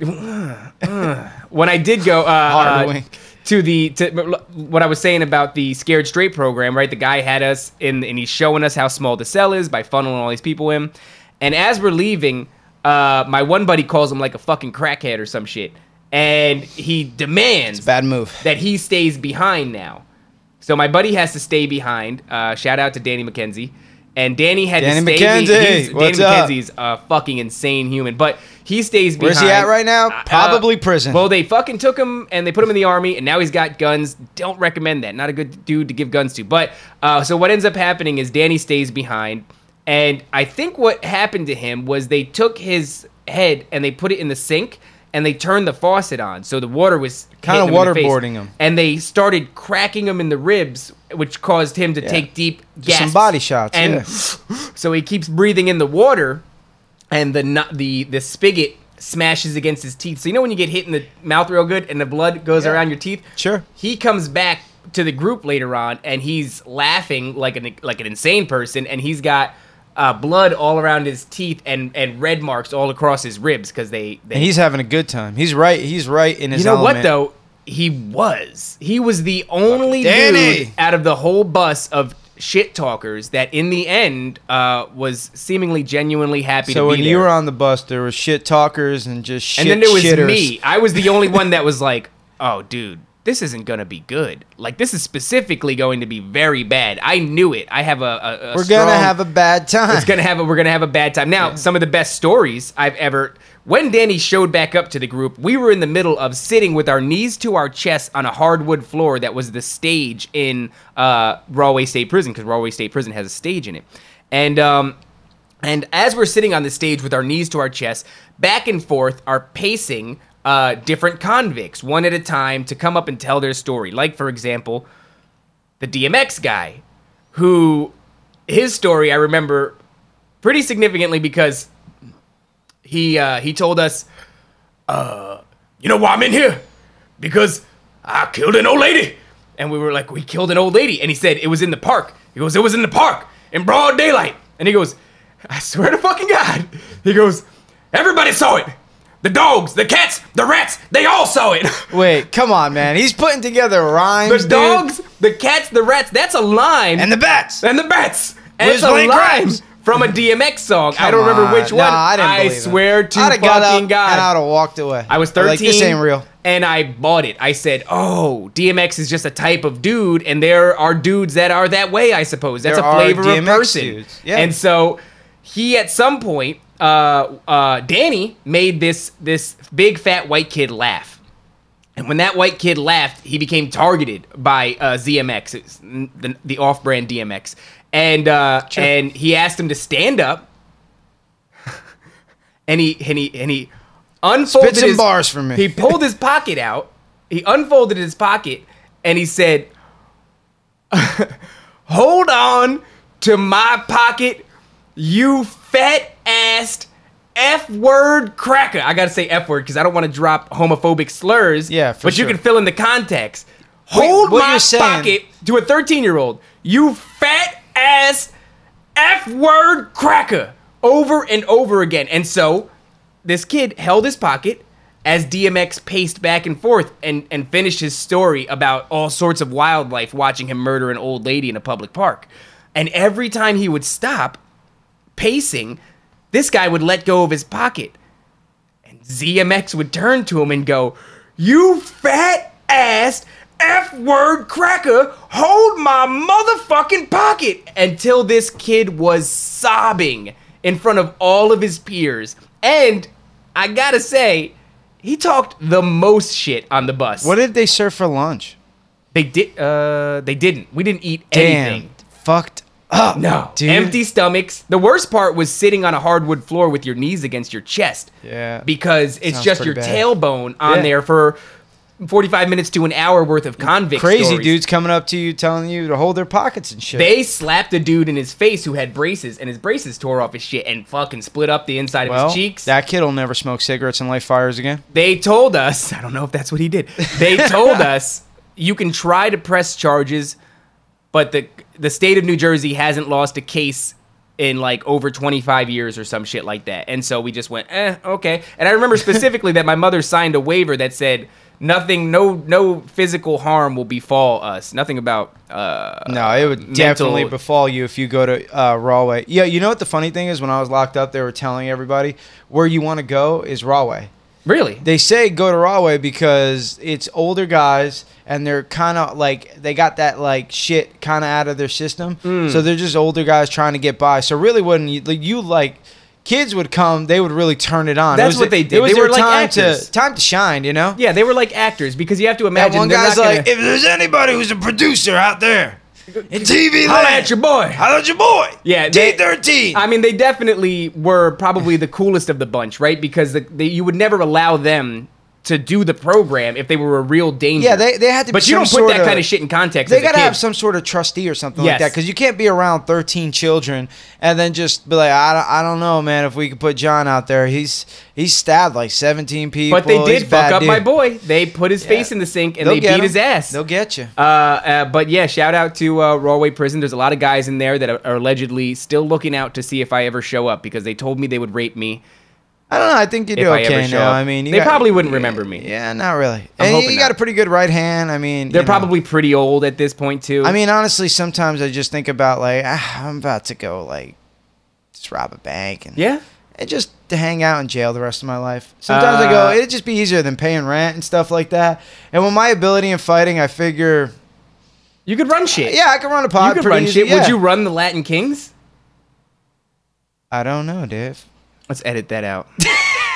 when I did go uh, Hard uh, wink. to the to what I was saying about the Scared Straight program, right? The guy had us in, and he's showing us how small the cell is by funneling all these people in. And as we're leaving, uh, my one buddy calls him like a fucking crackhead or some shit, and he demands Bad move. that he stays behind now. So my buddy has to stay behind. Uh, shout out to Danny McKenzie. And Danny had Danny to stay. McKenzie, he's- what's Danny up? McKenzie's a fucking insane human, but he stays behind. Where's he at right now? Uh, Probably uh, prison. Well, they fucking took him and they put him in the army, and now he's got guns. Don't recommend that. Not a good dude to give guns to. But uh, so what ends up happening is Danny stays behind, and I think what happened to him was they took his head and they put it in the sink. And they turned the faucet on, so the water was Kinda hitting him in the face. waterboarding him. And they started cracking him in the ribs, which caused him to Yeah. take deep Just gasps. some body shots, And yeah. so he keeps breathing in the water, and the nu- the the spigot smashes against his teeth. So you know when you get hit in the mouth real good, and the blood goes Yeah. around your teeth. Sure. He comes back to the group later on, and he's laughing like an like an insane person, and he's got uh, blood all around his teeth and, and red marks all across his ribs because they, they And he's having a good time. He's right. He's right in his you know element. what though? He was. He was the only Danny. dude out of the whole bus of shit talkers that in the end uh, was seemingly genuinely happy So to be when there. you were on the bus, there were shit talkers and just shit and then there was shitters. me. I was the only one that was like, "Oh, dude, this isn't gonna be good. Like, this is specifically going to be very bad." I knew it. I have a. a, a We're strong, gonna have a bad time. It's gonna have a, we're gonna have a bad time. Now, some of the best stories I've ever. When Danny showed back up to the group, we were in the middle of sitting with our knees to our chests on a hardwood floor that was the stage in uh, Rahway State Prison, because Rahway State Prison has a stage in it. And um, And as we're sitting on the stage with our knees to our chest, back and forth are pacing uh, different convicts, one at a time, to come up and tell their story. Like, for example, the D M X guy, who, his story I remember pretty significantly because he uh, he told us, uh, you know why I'm in here? Because I killed an old lady. And we were like, we killed an old lady. And he said, it was in the park. He goes, it was in the park in broad daylight. And he goes, I swear to fucking God. He goes, everybody saw it. The dogs, the cats, the rats, they all saw it. Wait, come on, man. He's putting together rhymes, The dude. dogs, the cats, the rats, that's a line. And the bats. And the bats. And Where's it's a Blake line Grimes? from a D M X song. I Come don't remember on. which one. Nah, I didn't believe it. swear to I'd have got fucking up God. and I'd have walked away. I was thirteen. Like, this ain't real. And I bought it. I said, oh, D M X is just a type of dude, and there are dudes that are that way, I suppose. That's There a are flavor D of M X person. dudes. Yeah. And so he, at some point, uh, uh, Danny made this this big fat white kid laugh. And when that white kid laughed, he became targeted by uh, Z M X, it's the, the off-brand D M X. And uh, Sure. and he asked him to stand up. and he and he and he unfolded Spit some his bars for me. He pulled his pocket out. He unfolded his pocket and he said, "Hold on to my pocket, you fat-assed F-word cracker." I gotta say F-word because I don't want to drop homophobic slurs. Yeah, for but you sure. can fill in the context. Wait, Hold what my you're saying- pocket to a thirteen-year-old, you fat-ass F-word cracker, over and over again. And so this kid held his pocket as D M X paced back and forth and, and finished his story about all sorts of wildlife watching him murder an old lady in a public park. And every time he would stop pacing, this guy would let go of his pocket. And Z M X would turn to him and go, "You fat-ass F-word cracker, hold my motherfucking pocket," until this kid was sobbing in front of all of his peers. And I gotta say, he talked the most shit on the bus. What did they serve for lunch? They did. Uh, they didn't. We didn't eat Damn. anything. Fucked up. No, dude. empty stomachs. The worst part was sitting on a hardwood floor with your knees against your chest. Yeah. Because it's Sounds just pretty your bad. tailbone on Yeah. there for forty-five minutes to an hour worth of convict Crazy stories. dudes coming up to you telling you to hold their pockets and shit. They slapped a dude in his face who had braces, and his braces tore off his shit and fucking split up the inside of well, his cheeks. that kid will never smoke cigarettes and light fires again. They told us, I don't know if that's what he did. They told us you can try to press charges, but the the state of New Jersey hasn't lost a case in like over twenty-five years or some shit like that. And so we just went, eh, okay. And I remember specifically that my mother signed a waiver that said nothing, no no physical harm will befall us. Nothing about uh No, it would mental- definitely befall you if you go to uh, Rawway. Yeah, you know what the funny thing is? When I was locked up, they were telling everybody where you want to go is Rawway. Really? They say go to Rawway because it's older guys and they're kind of like they got that like shit kind of out of their system. Mm. So they're just older guys trying to get by. So really, when you, like, you like kids would come, they would really turn it on. That's it was what they did. It was They their were like time actors. to time to shine. You know. Yeah, they were like actors because you have to That imagine one they're guy's not gonna, like, if there's anybody who's a producer out there in T V holla land, at your boy. holla at your boy. Yeah, T they- thirteen. I mean, they definitely were probably the coolest of the bunch, right? Because the, they, you would never allow them to do the program if they were a real danger. Yeah, they, they had to. But be you don't some put sort that kind of shit in context. They as a gotta kid. have some sort of trustee or something Yes. like that, because you can't be around thirteen children and then just be like, I don't, I don't know, man. If we could put John out there, he's he's stabbed like seventeen people. But they He's did a bad fuck up dude. my boy. They put his Yeah. face in the sink and They'll they get beat him. his ass. They'll get you. Uh, uh, but yeah, shout out to uh, Rawway Prison. There's a lot of guys in there that are, are allegedly still looking out to see if I ever show up because they told me they would rape me. I don't know. I think you do If I ever okay show now. up. I mean, you They got- probably wouldn't remember me. Yeah, not really. I'm and hoping you got not. a pretty good right hand. I mean, They're you know. probably pretty old at this point too. I mean, honestly, sometimes I just think about like, ah, I'm about to go like just rob a bank and yeah. and just to hang out in jail the rest of my life. Sometimes I go, Uh, it'd just be easier than paying rent and stuff like that. And with my ability in fighting, I figure, You could run shit. yeah, I can run a pod. you could pretty run easy, shit. yeah. Would you run the Latin Kings? I don't know, Dave. Let's edit that out.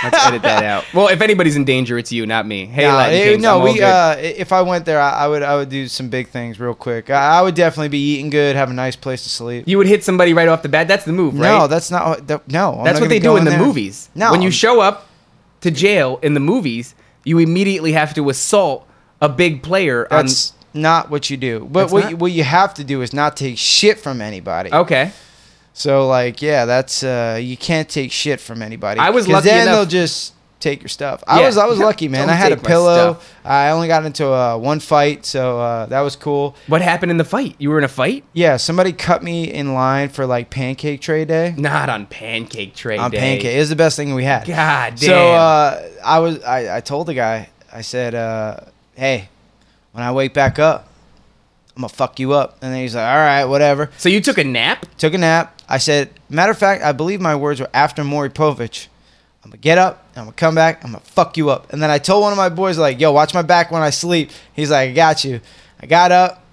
Let's edit that out. Well, if anybody's in danger, it's you, not me. Hey, No, Latin eh, Kings, no, I'm all we. good. Uh, if I went there, I, I would. I would do some big things real quick. I, I would definitely be eating good, have a nice place to sleep. You would hit somebody right off the bat. That's the move, right? No, that's not. what- that- No, I'm That's not what they gonna do go in the there. movies. No, When you I'm- show up to jail in the movies, you immediately have to assault a big player. On, That's not what you do. But That's what not? you, what you have to do is not take shit from anybody. okay. So like, yeah, that's uh, you can't take shit from anybody. I was 'Cause lucky then enough- they'll just take your stuff. I Yeah. was I was lucky, man. Don't I had a take my pillow. stuff. I only got into uh, one fight, so uh, that was cool. What happened in the fight? You were in a fight? Yeah, somebody cut me in line for like pancake tray day. Not on pancake tray On day. pancake, it was the best thing we had. God damn. So uh, I was I, I told the guy, I said, uh, hey, when I wake back up, I'm gonna fuck you up. And then he's like, all right, whatever. So you took a nap? Took a nap. I said, matter of fact, I believe my words were after Maury Povich. I'm gonna get up, I'm gonna come back, I'm gonna fuck you up. And then I told one of my boys, like, yo, watch my back when I sleep. He's like, I got you. I got up.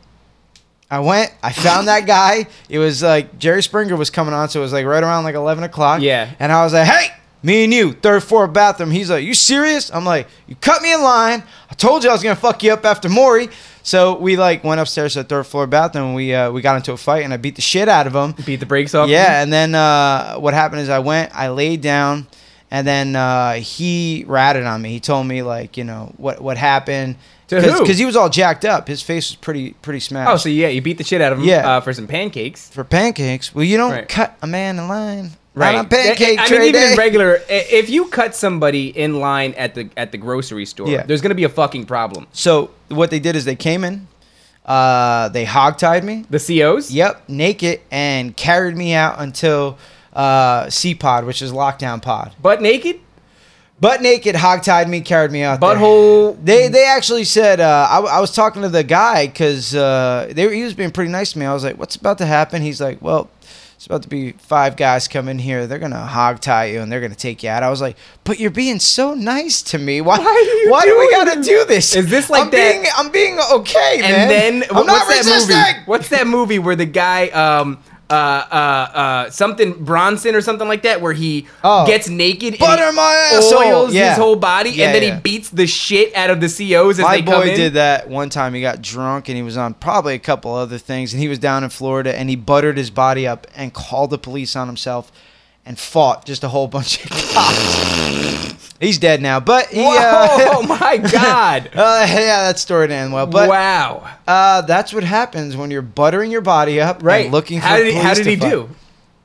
I went, I found that guy. It was like Jerry Springer was coming on, so it was like right around like eleven o'clock. Yeah. And I was like, hey, me and you, third floor bathroom. He's like, you serious? I'm like, you cut me in line. I told you I was gonna fuck you up after Maury. So we like went upstairs to the third floor bathroom. And we uh, we got into a fight, and I beat the shit out of him. Beat the brakes off? Yeah, and then uh, what happened is I went, I laid down, and then uh, he ratted on me. He told me like, you know, what what happened. To who? Because he was all jacked up. His face was pretty pretty smashed. Oh, so yeah, you beat the shit out of him Yeah. uh, for some pancakes. For pancakes, well, you don't Right. cut a man in line. Right. On a pancake I tray mean, even day. in regular, i- if you cut somebody in line at the at the grocery store, Yeah. there's gonna be a fucking problem. So what they did is they came in, uh, they hogtied me. The C Os? Yep, naked, and carried me out until uh, C pod, which is lockdown pod. Butt naked? Butt naked, hogtied me, carried me out there. Butthole? They they actually said uh, I, I was talking to the guy because uh, they were, he was being pretty nice to me. I was like, "What's about to happen?" He's like, "Well, it's about to be five guys come in here. They're gonna hog tie you and they're gonna take you out." I was like, "But you're being so nice to me. Why? Why are you why do we doing gotta this? do this? Is this like I'm that- Being, I'm being okay, man. And then I'm what- not what's that resisting. movie? What's that movie where the guy um uh uh uh something Bronson or something like that where he Oh. gets naked Butter and he my asshole. oils Yeah. his whole body Yeah, and then yeah. he beats the shit out of the C Os as My they come boy in. did that one time. He got drunk and he was on probably a couple other things. And he was down in Florida and he buttered his body up and called the police on himself and fought just a whole bunch of cops. He's dead now, but he. Whoa, Uh, oh my god. uh, yeah, that story didn't end well. But wow. uh, that's what happens when you're buttering your body up Right. and looking for how did he, police how did to he fight. do?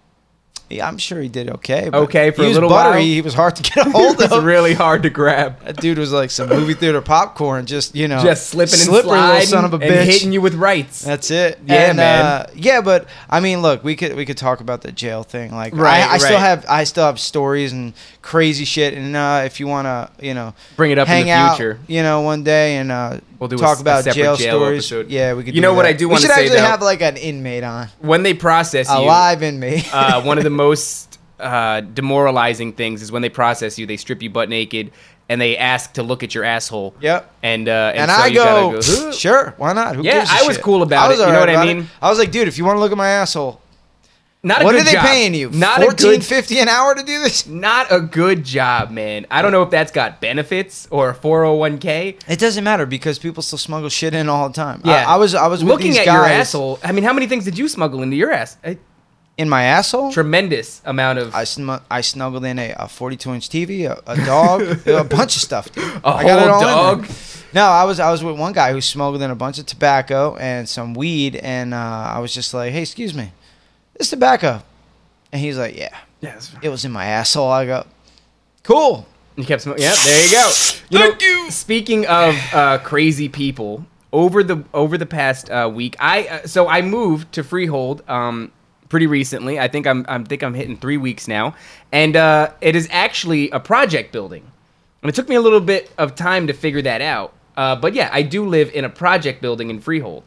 Yeah, I'm sure he did okay. But Okay, for he a was little buttery. while? He was hard to get a hold It's of. really hard to grab. That dude was like some movie theater popcorn, just you know, Just slipping and slippery little sliding son of a and bitch. hitting you with rights. That's it. Yeah, And, man. Uh, yeah, but I mean, look, we could we could talk about the jail thing. Like, Right, I, I still right. have I still have stories and crazy shit. And uh, if you want to, you know, Bring it up hang in the out, future. you know, one day and uh, We'll do a talk s- a about separate jail, jail stories. episode. Yeah, we could. You do know what that. I do We wanna should say, actually though? have like an inmate on, When they process a you, live inmate. uh, one of the most uh, demoralizing things is when they process you, they strip you butt naked and they ask to look at your asshole. Yep. And uh, and, And so I you gotta go, "Huh?" sure, why not? Who Yeah, gives a I was shit? cool about I was it. You know alright what I about mean? it. I was like, dude, if you want to look at my asshole, Not a what good are they job. paying you? Not a Fourteen good, fifty an hour to do this? not a good job, man. I don't know if that's got benefits or a four oh one k. It doesn't matter because people still smuggle shit in all the time. Yeah, I, I was I was with looking these at guys your asshole. I mean, how many things did you smuggle into your ass? A in my asshole. tremendous amount of I snu- I snuggled in a, a forty-two inch T V, a, a dog, a bunch of stuff. Dude. A I got it whole all in dog? there. No, I was I was with one guy who smuggled in a bunch of tobacco and some weed, and uh, I was just like, "Hey, excuse me, this tobacco," and he's like, "Yeah, yes. it was in my asshole." I go, "Cool." You kept smoking. Yeah, there you go. You Thank know, you. Speaking of uh, crazy people, over the over the past uh, week, I uh, so I moved to Freehold um, pretty recently. I think I'm I think I'm hitting three weeks now, and uh, it is actually a project building, and it took me a little bit of time to figure that out. Uh, but yeah, I do live in a project building in Freehold.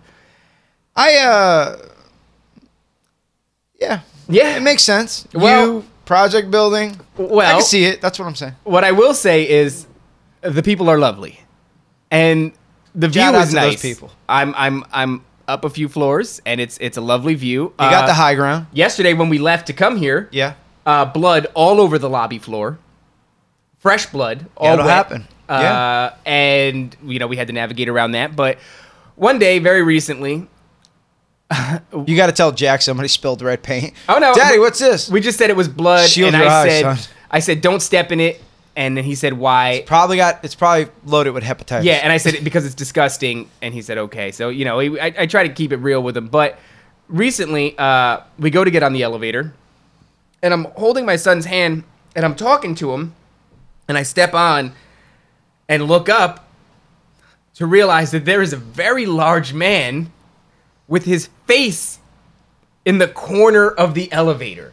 I uh, yeah, Yeah. it makes sense. Well- you project building. I Well, can see it. That's what I'm saying. what I will say is the people are lovely, and the view Shout out is to nice. those people. I'm I'm I'm up a few floors, and it's it's a lovely view. You got the high ground. Yesterday when we left to come here, Yeah. uh, blood all over the lobby floor. fresh blood. All Yeah, it'll wet. happen. Uh, Yeah. And, you know, we had to navigate around that. But one day, very recently, You got to tell Jack somebody spilled red paint. Oh, no. Daddy, what's this? we just said it was blood. Shield and your I eyes, said, son. I said, don't step in it. And then he said, why? Probably got. It's probably loaded with hepatitis. Yeah, and I said, because it's disgusting. And he said, okay. So, you know, I, I try to keep it real with him. But recently, uh, we go to get on the elevator. And I'm holding my son's hand. And I'm talking to him. And I step on and look up to realize that there is a very large man with his face in the corner of the elevator.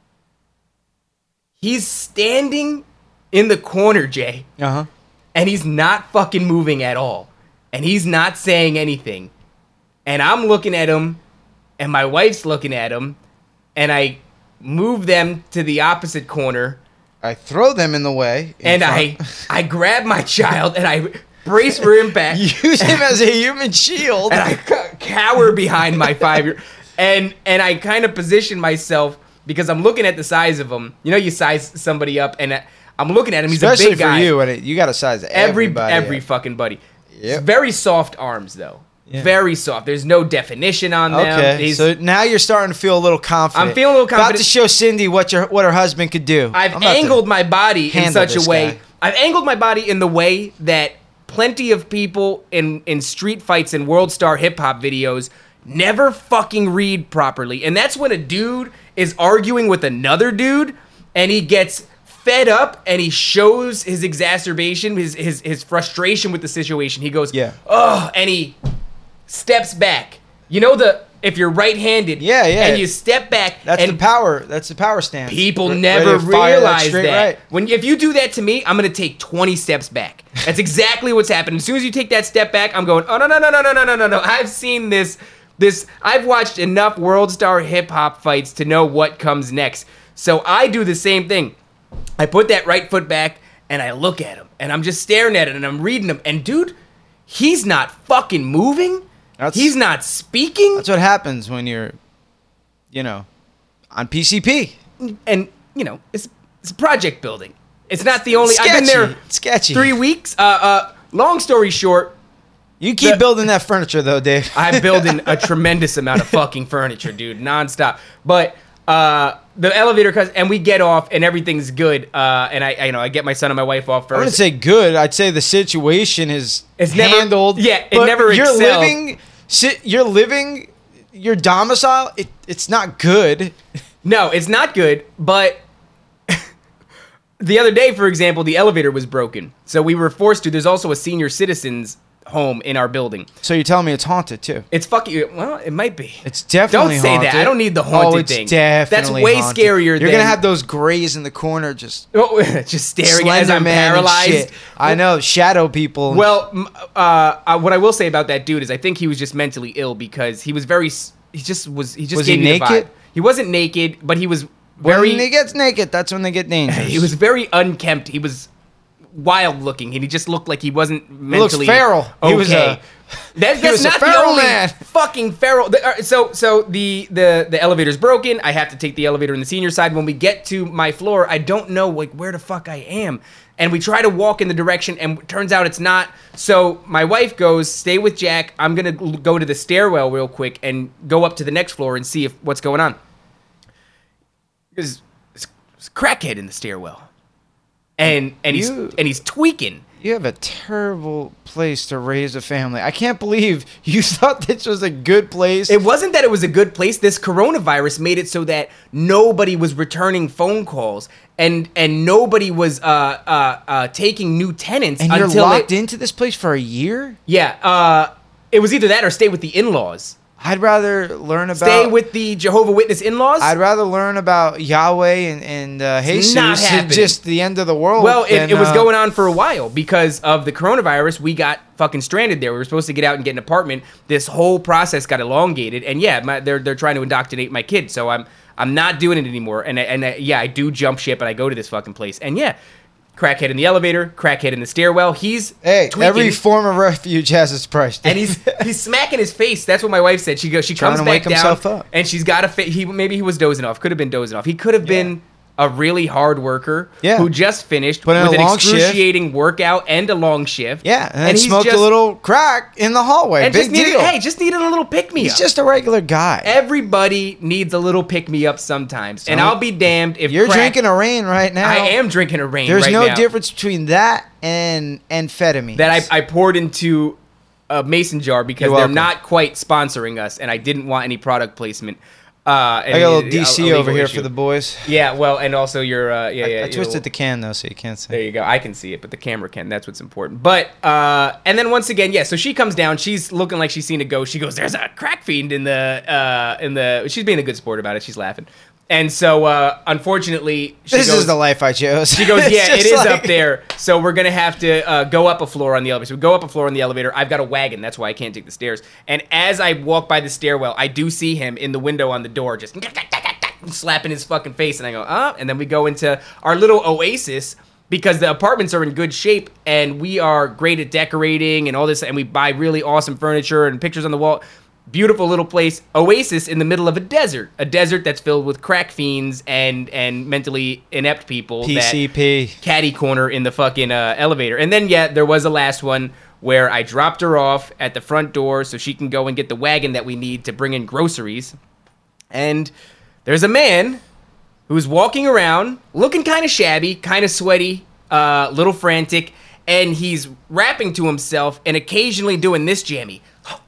He's standing in the corner, Jay, Uh huh. and he's not fucking moving at all. And he's not saying anything. And I'm looking at him, and my wife's looking at him, and I move them to the opposite corner. I throw them in the way. in And front. I I grab my child and I brace for impact. use him as a human shield. And I c- cower behind my five year and and I kind of position myself because I'm looking at the size of him. You know, you size somebody up, and I- I'm looking at him. He's Especially a big for guy. you, and it, you got to size every everybody every up. fucking buddy. Yep. Very soft arms though. Yeah. Very soft. There's no definition on them. Okay, He's- so now you're starting to feel a little confident. I'm feeling a little About confident. to show Cindy what your what her husband could do. I've I'm about to- angled my body in handle such a this way. guy. I've angled my body in the way that plenty of people in in street fights and world star hip hop videos never fucking read properly. And that's when a dude is arguing with another dude and he gets fed up and he shows his exacerbation, his his his frustration with the situation. He goes, Yeah. "Oh," and he steps back. You know the if you're right-handed, Yeah, yeah. and you step back, That's and the power. That's the power stance. people Re- never ready to fire realize straight that. right. When if you do that to me, I'm gonna take twenty steps back. That's exactly what's happening. As soon as you take that step back, I'm going, oh no no no no no no no no no. I've seen this. This I've watched enough world star hip hop fights to know what comes next. So I do the same thing. I put that right foot back and I look at him and I'm just staring at it and I'm reading him. And dude, he's not fucking moving. That's- he's not speaking. That's what happens when you're, you know, on P C P. And you know, it's it's project building. It's not the only. I've been Sketchy. there Sketchy. three weeks. Uh, uh. Long story short, You keep The- building that furniture though, Dave. I'm building a tremendous amount of fucking furniture, dude, nonstop. But uh, the elevator comes and we get off and everything's good. Uh, and I, I, you know, I get my son and my wife off I wouldn't first. say good. I'd say the situation is It's never- handled. yeah, it but never You're excelled. living. Sit. You're living. Your domicile. It, it's not good. No, it's not good. But the other day, for example, the elevator was broken, so we were forced to. There's also a senior citizens home in our building. So you're telling me it's haunted too? It's fucking. Well, it might be. It's definitely Don't say haunted. that. I don't need the haunted oh, it's thing. Definitely That's way haunted. scarier You're than- gonna have those grays in the corner just Oh, just staring as Slender I'm Man and paralyzed. shit. I know shadow people. Well, m- uh, uh, what I will say about that dude is I think he was just mentally ill because he was very. s- He just was. He just Was gave he me the naked? vibe. He wasn't naked, but he was when very. he gets naked, that's when they get dangerous. He was very unkempt. He was wild looking, and he just looked like he wasn't He looks mentally. feral. Okay. He was a. That, he that's was a not the feral only man. fucking feral. The, uh, so so the the the elevator's broken. I have to take the elevator in the senior side. When we get to my floor, I don't know like where the fuck I am. And we try to walk in the direction, and it turns out it's not. So my wife goes, "Stay with Jack. I'm gonna l- go to the stairwell real quick and go up to the next floor and see if what's going on." There's, there's a crackhead in the stairwell, and and he's You- and he's tweaking. You have a terrible place to raise a family. I can't believe you thought this was a good place. It wasn't that it was a good place. This coronavirus made it so that nobody was returning phone calls and and nobody was uh, uh, uh, taking new tenants and you're until locked it, into this place for a year? Yeah, uh, it was either that or stay with the in-laws. I'd rather learn about Stay with the Jehovah Witness in-laws. I'd rather learn about Yahweh and, and uh, Jesus not than happening. just the end of the world. Well, it, than, it was uh, going on for a while because of the coronavirus. We got fucking stranded there. We were supposed to get out and get an apartment. This whole process got elongated, and yeah, my, they're they're trying to indoctrinate my kid. So I'm I'm not doing it anymore. And I- and I, yeah, I do jump ship and I go to this fucking place. And yeah, crackhead in the elevator, crackhead in the stairwell. He's Hey, tweaking, every form of refuge has its price. and he's he's smacking his face. That's what my wife said. She goes, she Trying comes to back wake down, himself up. and she's got a fa- he maybe he was dozing off. Could have been dozing off. He could have been a really hard worker Yeah. who just finished Put in with a an long shift. excruciating workout and a long shift. Yeah, and then he's smoked just- a little crack in the hallway. and Big just needed, deal. hey, just needed a little pick me He's up. just a regular guy. Everybody needs a little pick me up sometimes, and So- I'll be damned if You're crack- drinking a rain right now. I am drinking a rain. There's right no now. difference between that and amphetamines. that I, I poured into a mason jar because You're they're welcome. not quite sponsoring us, and I didn't want any product placement. Uh, I got a little D C over here for the boys. Yeah, well, and also your uh, yeah, I, yeah. I your- twisted the can though, so you can't There see. you go. I can see it, but the camera can. That's what's important. But uh, and then once again, yeah. So she comes down. She's looking like she's seen a ghost. She goes, "There's a crack fiend in the uh, in the." She's being a good sport about it. She's laughing. And so, uh, unfortunately, she This goes, is the life I chose. She goes, It's yeah, it just is like- up there. So we're gonna have to uh, go up a floor on the elevator. So we go up a floor on the elevator. I've got a wagon. That's why I can't take the stairs. And as I walk by the stairwell, I do see him in the window on the door, just slapping his fucking face. And I go, ah. And then we go into our little oasis because the apartments are in good shape and we are great at decorating and all this. And we buy really awesome furniture and pictures on the wall. Beautiful little place, oasis in the middle of a desert, a desert that's filled with crack fiends and and mentally inept people. P C That P. catty corner in the fucking uh, elevator. And then yeah, there was a last one where I dropped her off at the front door so she can go and get the wagon that we need to bring in groceries. And there's a man who's walking around, looking kind of shabby, kind of sweaty, a uh, little frantic, and he's rapping to himself and occasionally doing this jammy.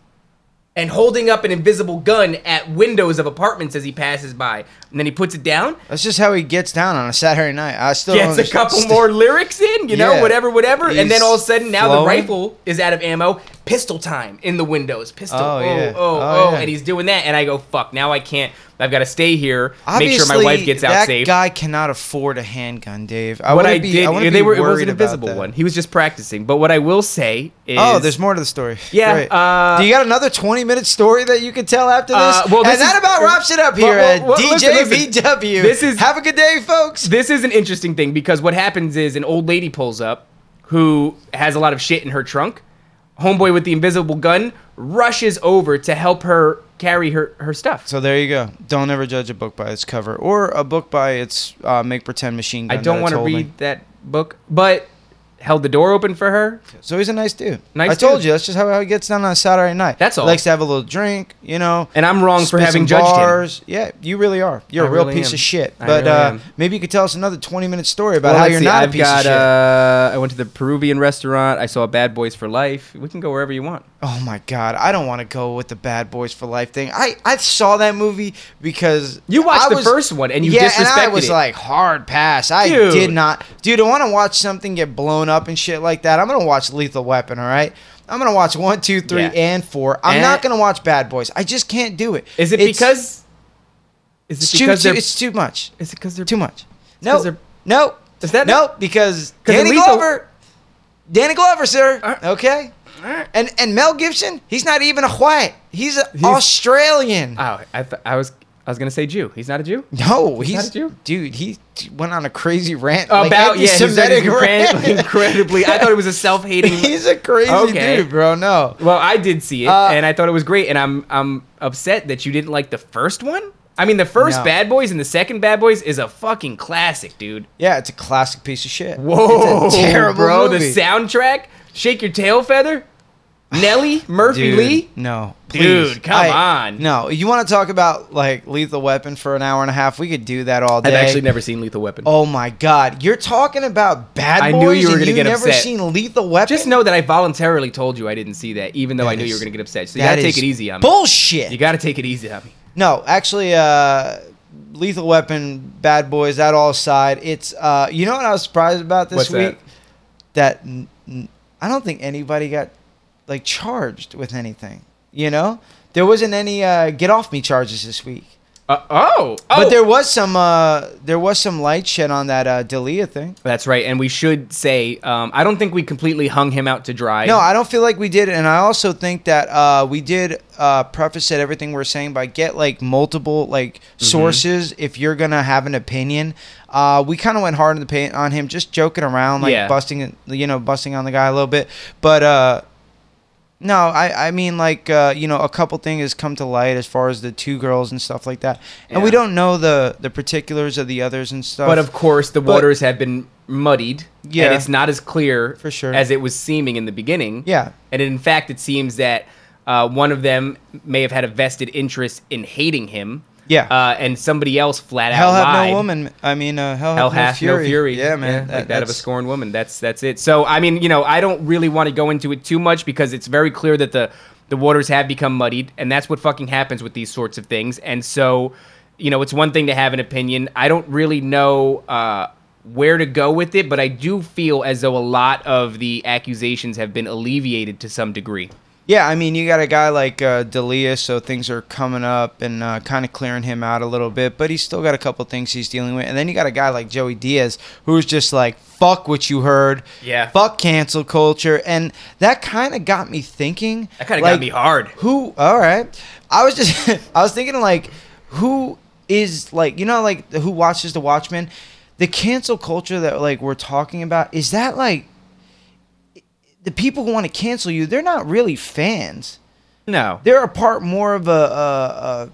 And holding up an invisible gun at windows of apartments as he passes by. And then he puts it down, That's just how he gets down on a Saturday night. I still gets don't a couple understand. more lyrics in, you know, Yeah. whatever, whatever. And then He's all of a sudden, now flowing. the rifle is out of ammo. Pistol time in the windows. Pistol. Oh, Oh, yeah. oh, Oh, oh. yeah. And he's doing that. And I go, fuck, now I can't. I've got to stay here, Obviously, make sure my wife gets out that safe. guy cannot afford a handgun, Dave. I what I wouldn't be, did, I wouldn't they be were, it was worried an about invisible that. one. He was just practicing. But what I will say is. Oh, there's more to the story. Yeah, Great. uh, Do you got another twenty minute story that you can tell after this? Uh, well, this and that is- about wraps it up well, here well, at well, D listen, J listen. V W. This is- Have a good day, folks. This is an interesting thing because what happens is an old lady pulls up who has a lot of shit in her trunk. Homeboy with the invisible gun rushes over to help her carry her, her stuff. So there you go. Don't ever judge a book by its cover or a book by its uh, make pretend machine gun. I don't want to read that book, but held the door open for her. So he's a nice dude. Nice I told dude. you that's just how, how he gets down on a Saturday night. That's all. Likes to have a little drink, you know. And I'm wrong for spit having some judged him. bars. Yeah, you really are. You're I a real really piece am. of shit. I But really uh, am. maybe you could tell us another twenty minute story about Well, how let's you're see, not I've a piece got, of shit. Uh, I went to the Peruvian restaurant. I saw Bad Boys for Life. We can go wherever you want. Oh my god, I don't want to go with the Bad Boys for Life thing. I, I saw that movie because You watched I the was- first one and you yeah, disrespected and I was it. like hard pass. I Dude. did not, dude. I want to watch something get blown up and shit like that. I'm gonna watch Lethal Weapon. All right, I'm gonna watch one, two, three, Yeah. and four. I'm And- not gonna watch Bad Boys. I just can't do it. Is it It's- because? Is it's it too, because too they're? it's too much? Is it because they're Too much. 'cause No, they're- no. Is that no? Because 'Cause Danny in Lethal- Glover, Danny Glover, sir. Uh, Okay. And and Mel Gibson, he's not even a white. He's, a He's- Australian. Oh, I th- I was I was gonna say Jew. He's not a Jew. no, he's he's, not a Jew? dude. He went on a crazy rant like About yeah, he's anti-Semitic rant. incredibly, incredibly. I thought it was a self-hating. He's a crazy Okay. dude, bro. No. Well, I did see it, Uh, and I thought it was great, and I'm I'm upset that you didn't like the first one. I mean, the first No. Bad Boys and the second Bad Boys is a fucking classic, dude. Yeah, it's a classic piece of shit. Whoa, it's a terrible bro! movie. The soundtrack, "Shake Your Tail Feather," Nelly, Murphy Dude, Lee. no, Dude, please. come I- on. No, you want to talk about like Lethal Weapon for an hour and a half? We could do that all day. I've actually never seen Lethal Weapon. Oh my god, you're talking about Bad Boys I knew you were and gonna you get never upset. seen Lethal Weapon? Just know that I voluntarily told you I didn't see that, even though That I knew you is- were gonna get upset. So you that gotta take is it easy on me. Bullshit. You gotta take it easy on me. No, actually, uh, Lethal Weapon, Bad Boys, that all aside, it's uh, you know what I was surprised about this What's that? week? That, n- n- I don't think anybody got like charged with anything. You know, there wasn't any uh, get off me charges this week. Uh, oh, But oh. there was some uh, there was some light shed on that uh, D'Elia thing. That's right, and we should say um, I don't think we completely hung him out to dry. No, I don't feel like we did, and I also think that uh, we did uh, preface it everything we're saying by get like multiple like Mm-hmm. sources if you're gonna have an opinion. Uh, we kind of went hard in the paint on him, just joking around, like Yeah. busting, you know, busting on the guy a little bit. But uh, No, I, I mean, like, uh, you know, a couple things has come to light as far as the two girls and stuff like that. And Yeah. we don't know the, the particulars of the others and stuff. But of course, the But- waters have been muddied. Yeah. And it's not as clear For sure. as it was seeming in the beginning. Yeah. And in fact, it seems that uh, one of them may have had a vested interest in hating him. Yeah. Uh, and somebody else flat Hell out have lied. no woman. I mean, uh, hell, Hell have no hath fury. no fury. Yeah, man. like that of a that's- scorned woman. That's that's it. So I mean, you know, I don't really want to go into it too much because it's very clear that the the waters have become muddied, and that's what fucking happens with these sorts of things. And so, you know, it's one thing to have an opinion. I don't really know uh, where to go with it, but I do feel as though a lot of the accusations have been alleviated to some degree. Yeah, I mean, you got a guy like uh, D'Elia, so things are coming up and uh, kind of clearing him out a little bit, but he's still got a couple things he's dealing with. And then you got a guy like Joey Diaz, who's just like, fuck what you heard. Yeah. Fuck cancel culture. And that kind of got me thinking. That kind of like, got me hard. Who, all right. I was just, I was thinking, like, who is, like, you know, like, who watches The Watchmen? The cancel culture that, like, we're talking about, is that, like, the people who want to cancel you, they're not really fans. No. They're a part more of a, a, a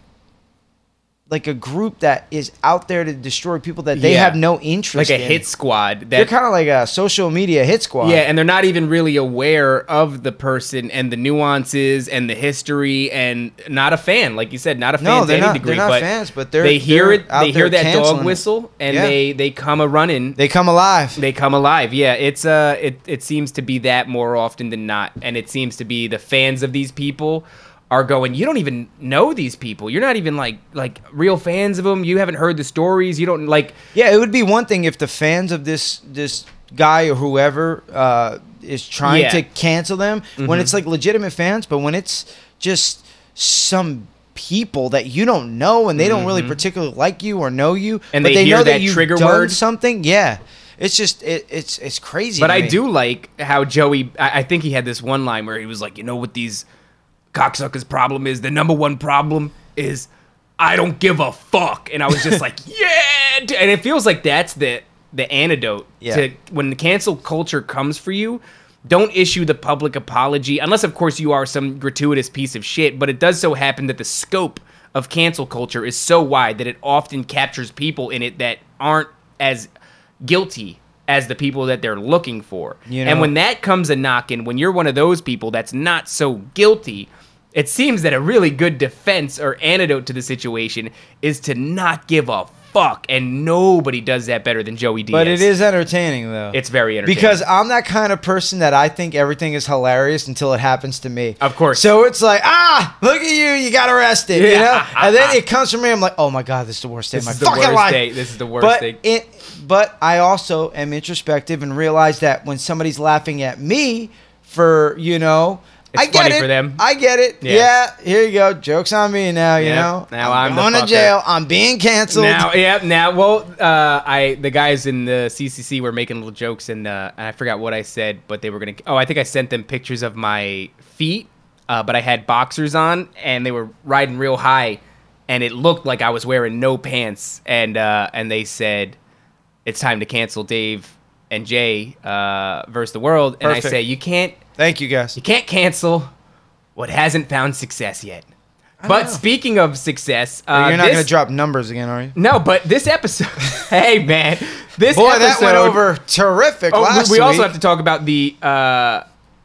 like a group that is out there to destroy people that they Yeah. have no interest Like a in. hit squad. They're That kind of like a social media hit squad. Yeah, and they're not even really aware of the person and the nuances and the history, and not a fan, like you said, not a fan No, to they're any not- degree. they're not but fans, but they're- they hear they're it. out They hear there that canceling dog it. whistle, and Yeah. they they come a running. They come alive. They come alive. Yeah, it's uh, it it seems to be that more often than not, and it seems to be the fans of these people are going, you don't even know these people. You're not even like like real fans of them. You haven't heard the stories. You don't like. Yeah, it would be one thing if the fans of this this guy or whoever uh, is trying Yeah. to cancel them when Mhm. it's like legitimate fans, but when it's just some people that you don't know and they don't really Mhm. particularly like you or know you, And but they they hear know that, that you've trigger done word. something. Yeah, it's just it, it's it's crazy. But to I me. do like how Joey. I, I think he had this one line where he was like, you know what these cocksuckers' problem is? The number one problem is I don't give a fuck. And I was just like, yeah. dude. And it feels like that's the the antidote Yeah. to when the cancel culture comes for you. Don't issue the public apology unless, of course, you are some gratuitous piece of shit. But it does so happen that the scope of cancel culture is so wide that it often captures people in it that aren't as guilty as the people that they're looking for. You And know- when that comes a knocking, when you're one of those people that's not so guilty, it seems that a really good defense or antidote to the situation is to not give a fuck. And nobody does that better than Joey Diaz. But it is entertaining though. It's very entertaining. because I'm that kind of person that I think everything is hilarious until it happens to me. Of course. So it's like, ah, look at you, you got arrested, you Yeah. know? And then it comes from me, I'm like, oh my God, this is the worst day This of my is the fucking worst life. day. This is the worst but day. It, but I also am introspective and realize that when somebody's laughing at me for, you know, It's I get funny it. for them. I get it. Yeah. Yeah. Here you go. Joke's on me now, you Yep. know? Now I'm the going to fucker. jail. I'm being canceled. Now, yeah, now, well, uh, I the guys in the C C C were making little jokes, and uh, I forgot what I said, but they were gonna. Oh, I think I sent them pictures of my feet, uh, but I had boxers on, and they were riding real high, and it looked like I was wearing no pants, and uh, and they said, it's time to cancel Dave and Jay uh, versus the world, and Perfect. I say you can't, Thank you, guys. you can't cancel what hasn't found success yet. But know. speaking of success, uh, You're not this- going to drop numbers again, are you? no, but this episode. Hey, man, this Boy, episode. that went over terrific Oh, last we, we also week. have to talk about the uh,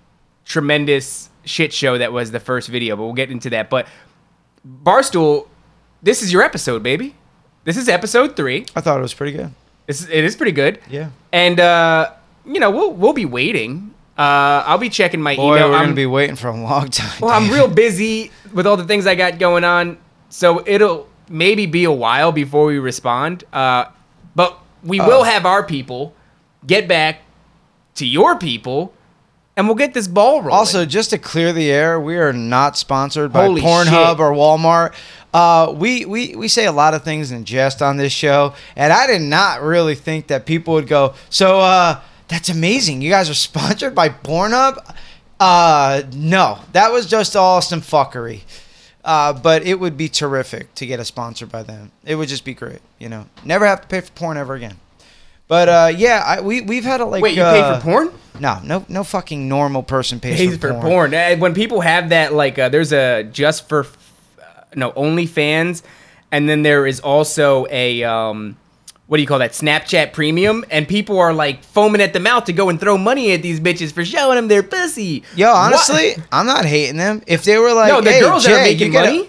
tremendous shit show that was the first video, but we'll get into that. But Barstool, this is your episode, baby. This is episode three. I thought it was pretty good. This is, it is pretty good. Yeah. And uh, you know, we'll we'll be waiting. Uh, I'll be checking my Boy, email. we're I'm- going to be waiting for a long time. Well, I'm real busy with all the things I got going on, so it'll maybe be a while before we respond. Uh, but we Oh. will have our people get back to your people, and we'll get this ball rolling. Also, just to clear the air, we are not sponsored by Holy Pornhub shit. or Walmart. Uh, we, we, we say a lot of things in jest on this show, and I did not really think that people would go, so uh, that's amazing. You guys are sponsored by Pornhub? Uh, no, that was just all some fuckery. Uh, but it would be terrific to get a sponsor by them. It would just be great, you know. Never have to pay for porn ever again. But uh, yeah, I, we we've had a like. wait, you uh, paid for porn? no, no, no fucking normal person pays, Pays for, for porn. porn. Uh, When people have that, like, uh, there's a just for, uh, no, OnlyFans, and then there is also a, um, what do you call that, Snapchat Premium, and people are, like, foaming at the mouth to go and throw money at these bitches for showing them their pussy. Yo, honestly, What? I'm not hating them. If they were like, No, the hey, girls Jay, that are making you gotta- money,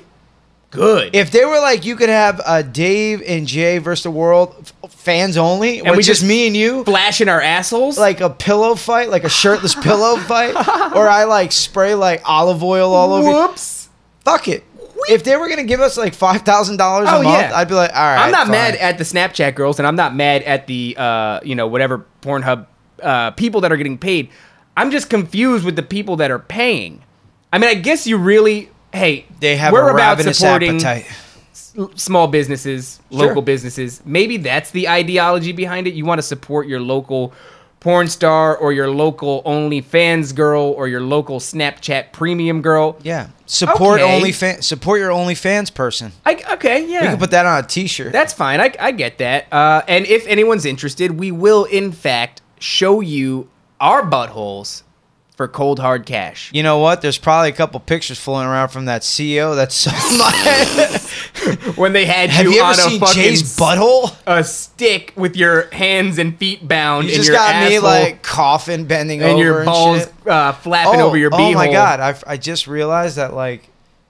good. If they were like, you could have uh, Dave and Jay versus the world, f- fans only, And with we just just me and you, Flashing our assholes. like a pillow fight, like a shirtless pillow fight, or I like spray like olive oil all over you. Whoops. Fuck it. If they were gonna give us like five thousand dollars a Oh, month, yeah. I'd be like, all right. I'm not fine. mad at the Snapchat girls, and I'm not mad at the, uh, you know, whatever Pornhub uh, people that are getting paid. I'm just confused with the people that are paying. I mean, I guess you really, hey, They have we're a about ravenous supporting appetite. s- small businesses, Sure. local businesses. Maybe that's the ideology behind it. You want to support your local porn star or your local OnlyFans girl or your local Snapchat premium girl. Yeah, support Okay. OnlyFans. Support your OnlyFans person. I, okay, yeah. You can put that on a T-shirt. That's fine. I, I get that. Uh, and if anyone's interested, we will, in fact, show you our buttholes for cold, hard cash. You know what? There's probably a couple pictures floating around from that C E O that sold my. When they had Have you, you ever on a seen fucking Jay's s- butthole? a stick with your hands and feet bound You and just your got me asshole like coughing, bending and over, your and balls shit. uh, flapping oh, over your oh beehole. my god! I I just realized that like,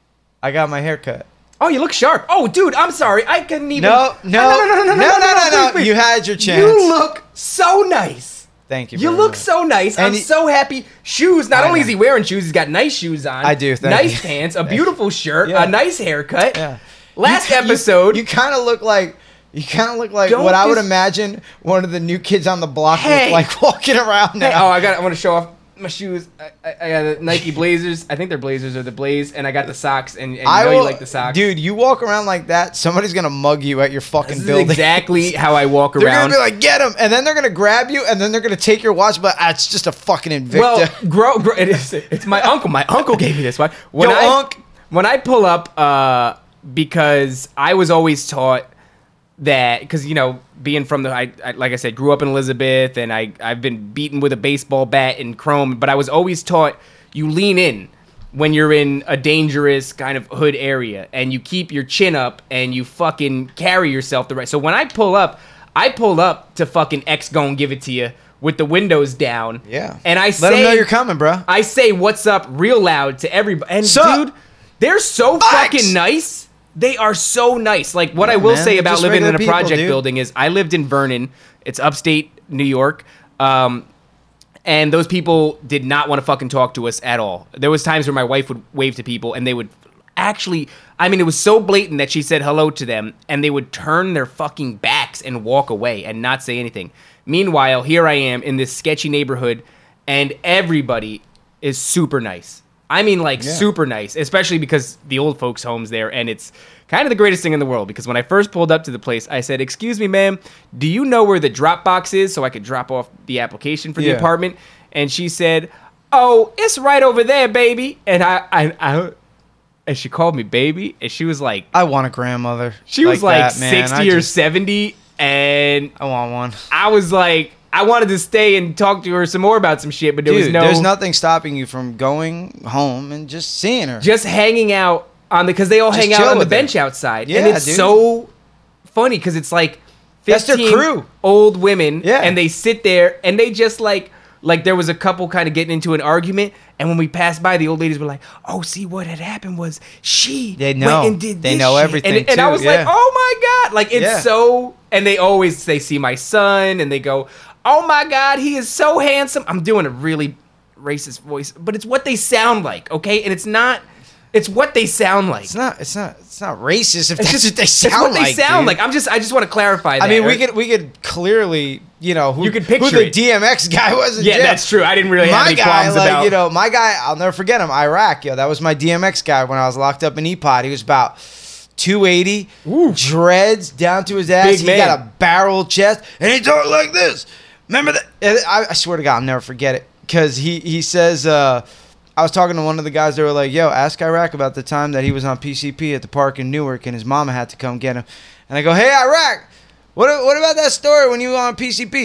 I got my hair cut. Oh, you look sharp. Oh, dude, I'm sorry. I couldn't even. No, no, no, no, no, no, no, no, no, no, please, please. You had your chance. You look so nice. Thank you. You very look much. so nice. And I'm y- so happy. Shoes. Not I only know. is he wearing shoes, he's got nice shoes on. I do, thank nice you. pants, a beautiful shirt, Yeah. a nice haircut. Yeah. Last You- you- episode. you, kind of look like you kind of look like Don't what I would dis- imagine one of the new kids on the block Hey. look like walking around now. Hey, oh, I got. I want to show off my shoes. I, I, I got the Nike Blazers. I think they're Blazers or the Blaze, and I got the socks. And, and you I know will, you like the socks, dude. You walk around like that, somebody's gonna mug you at your fucking This is building. exactly how I walk They're around. gonna be like, get him, and then they're gonna grab you, and then they're gonna take your watch, but ah, it's just a fucking Invicta. Well, grow, grow it is. It's my uncle. My uncle gave me this one. When Yo, I, Unc. When I pull up, uh, because I was always taught that, because you know, being from the, I, I like I said, grew up in Elizabeth, and I I've been beaten with a baseball bat in Chrome, but I was always taught you lean in when you're in a dangerous kind of hood area, and you keep your chin up, and you fucking carry yourself the right. So when I pull up, I pull up to fucking X gon' give it to you with the windows down. Yeah. And I let say, them know you're coming, bro. I say what's up real loud to everybody. And Sup? dude, they're so Facts. fucking nice. They are so nice. Like what Yeah, I will man, say they're about just living in a regular people, project dude. building is I lived in Vernon. It's upstate New York. Um, and those people did not want to fucking talk to us at all. There was times where my wife would wave to people and they would actually, I mean, it was so blatant that she said hello to them and they would turn their fucking backs and walk away and not say anything. Meanwhile, here I am in this sketchy neighborhood and everybody is super nice. I mean, like, Yeah. super nice, especially because the old folks' home's there, and it's kind of the greatest thing in the world, because when I first pulled up to the place, I said, excuse me, ma'am, do you know where the drop box is so I could drop off the application for the Yeah. apartment? And she said, oh, it's right over there, baby. And I, I, I and she called me baby, and she was like, I want a grandmother. she was like that, man. I sixty or just- seventy, and I want one. I was like, I wanted to stay and talk to her some more about some shit, but there was Dude, no... there's nothing stopping you from going home and just seeing her. just hanging out on the, because they all Just hang chill out on the with her. bench outside, Yeah, and it's dude. so funny because it's like That's their fifteen crew. old women, Yeah. and they sit there and they just like like there was a couple kind of getting into an argument, and when we passed by, the old ladies were like, "Oh, see, what had happened was she They know. went and did They this know shit." everything, and, and I too, was yeah. like, "Oh my god!" Like it's Yeah. so, and they always they see my son and they go, "Oh my god, he is so handsome." I'm doing a really racist voice, but it's what they sound like, okay? And it's not. It's what they sound like. It's not. It's not. It's not racist. If It's that's just what they it's sound what they like. sound dude. like. I'm just. I just want to clarify that. I mean, we right? could. We could clearly. You know. Who, You could who picture the it. D M X guy was. In Yeah, jail. that's true. I didn't really have My any guy, qualms like about. you know, my guy. I'll never forget him. Iraq. Yo, that was my D M X guy when I was locked up in E P O D. He was about two eighty, dreads down to his ass. Big he man. got a barrel chest, and he talked like this. Remember that? And I, I swear to God, I'll never forget it because he he says. Uh, I was talking to one of the guys. They were like, "Yo, ask Iraq about the time that he was on P C P at the park in Newark, and his mama had to come get him." And I go, "Hey, Iraq, what what about that story when you were on P C P?"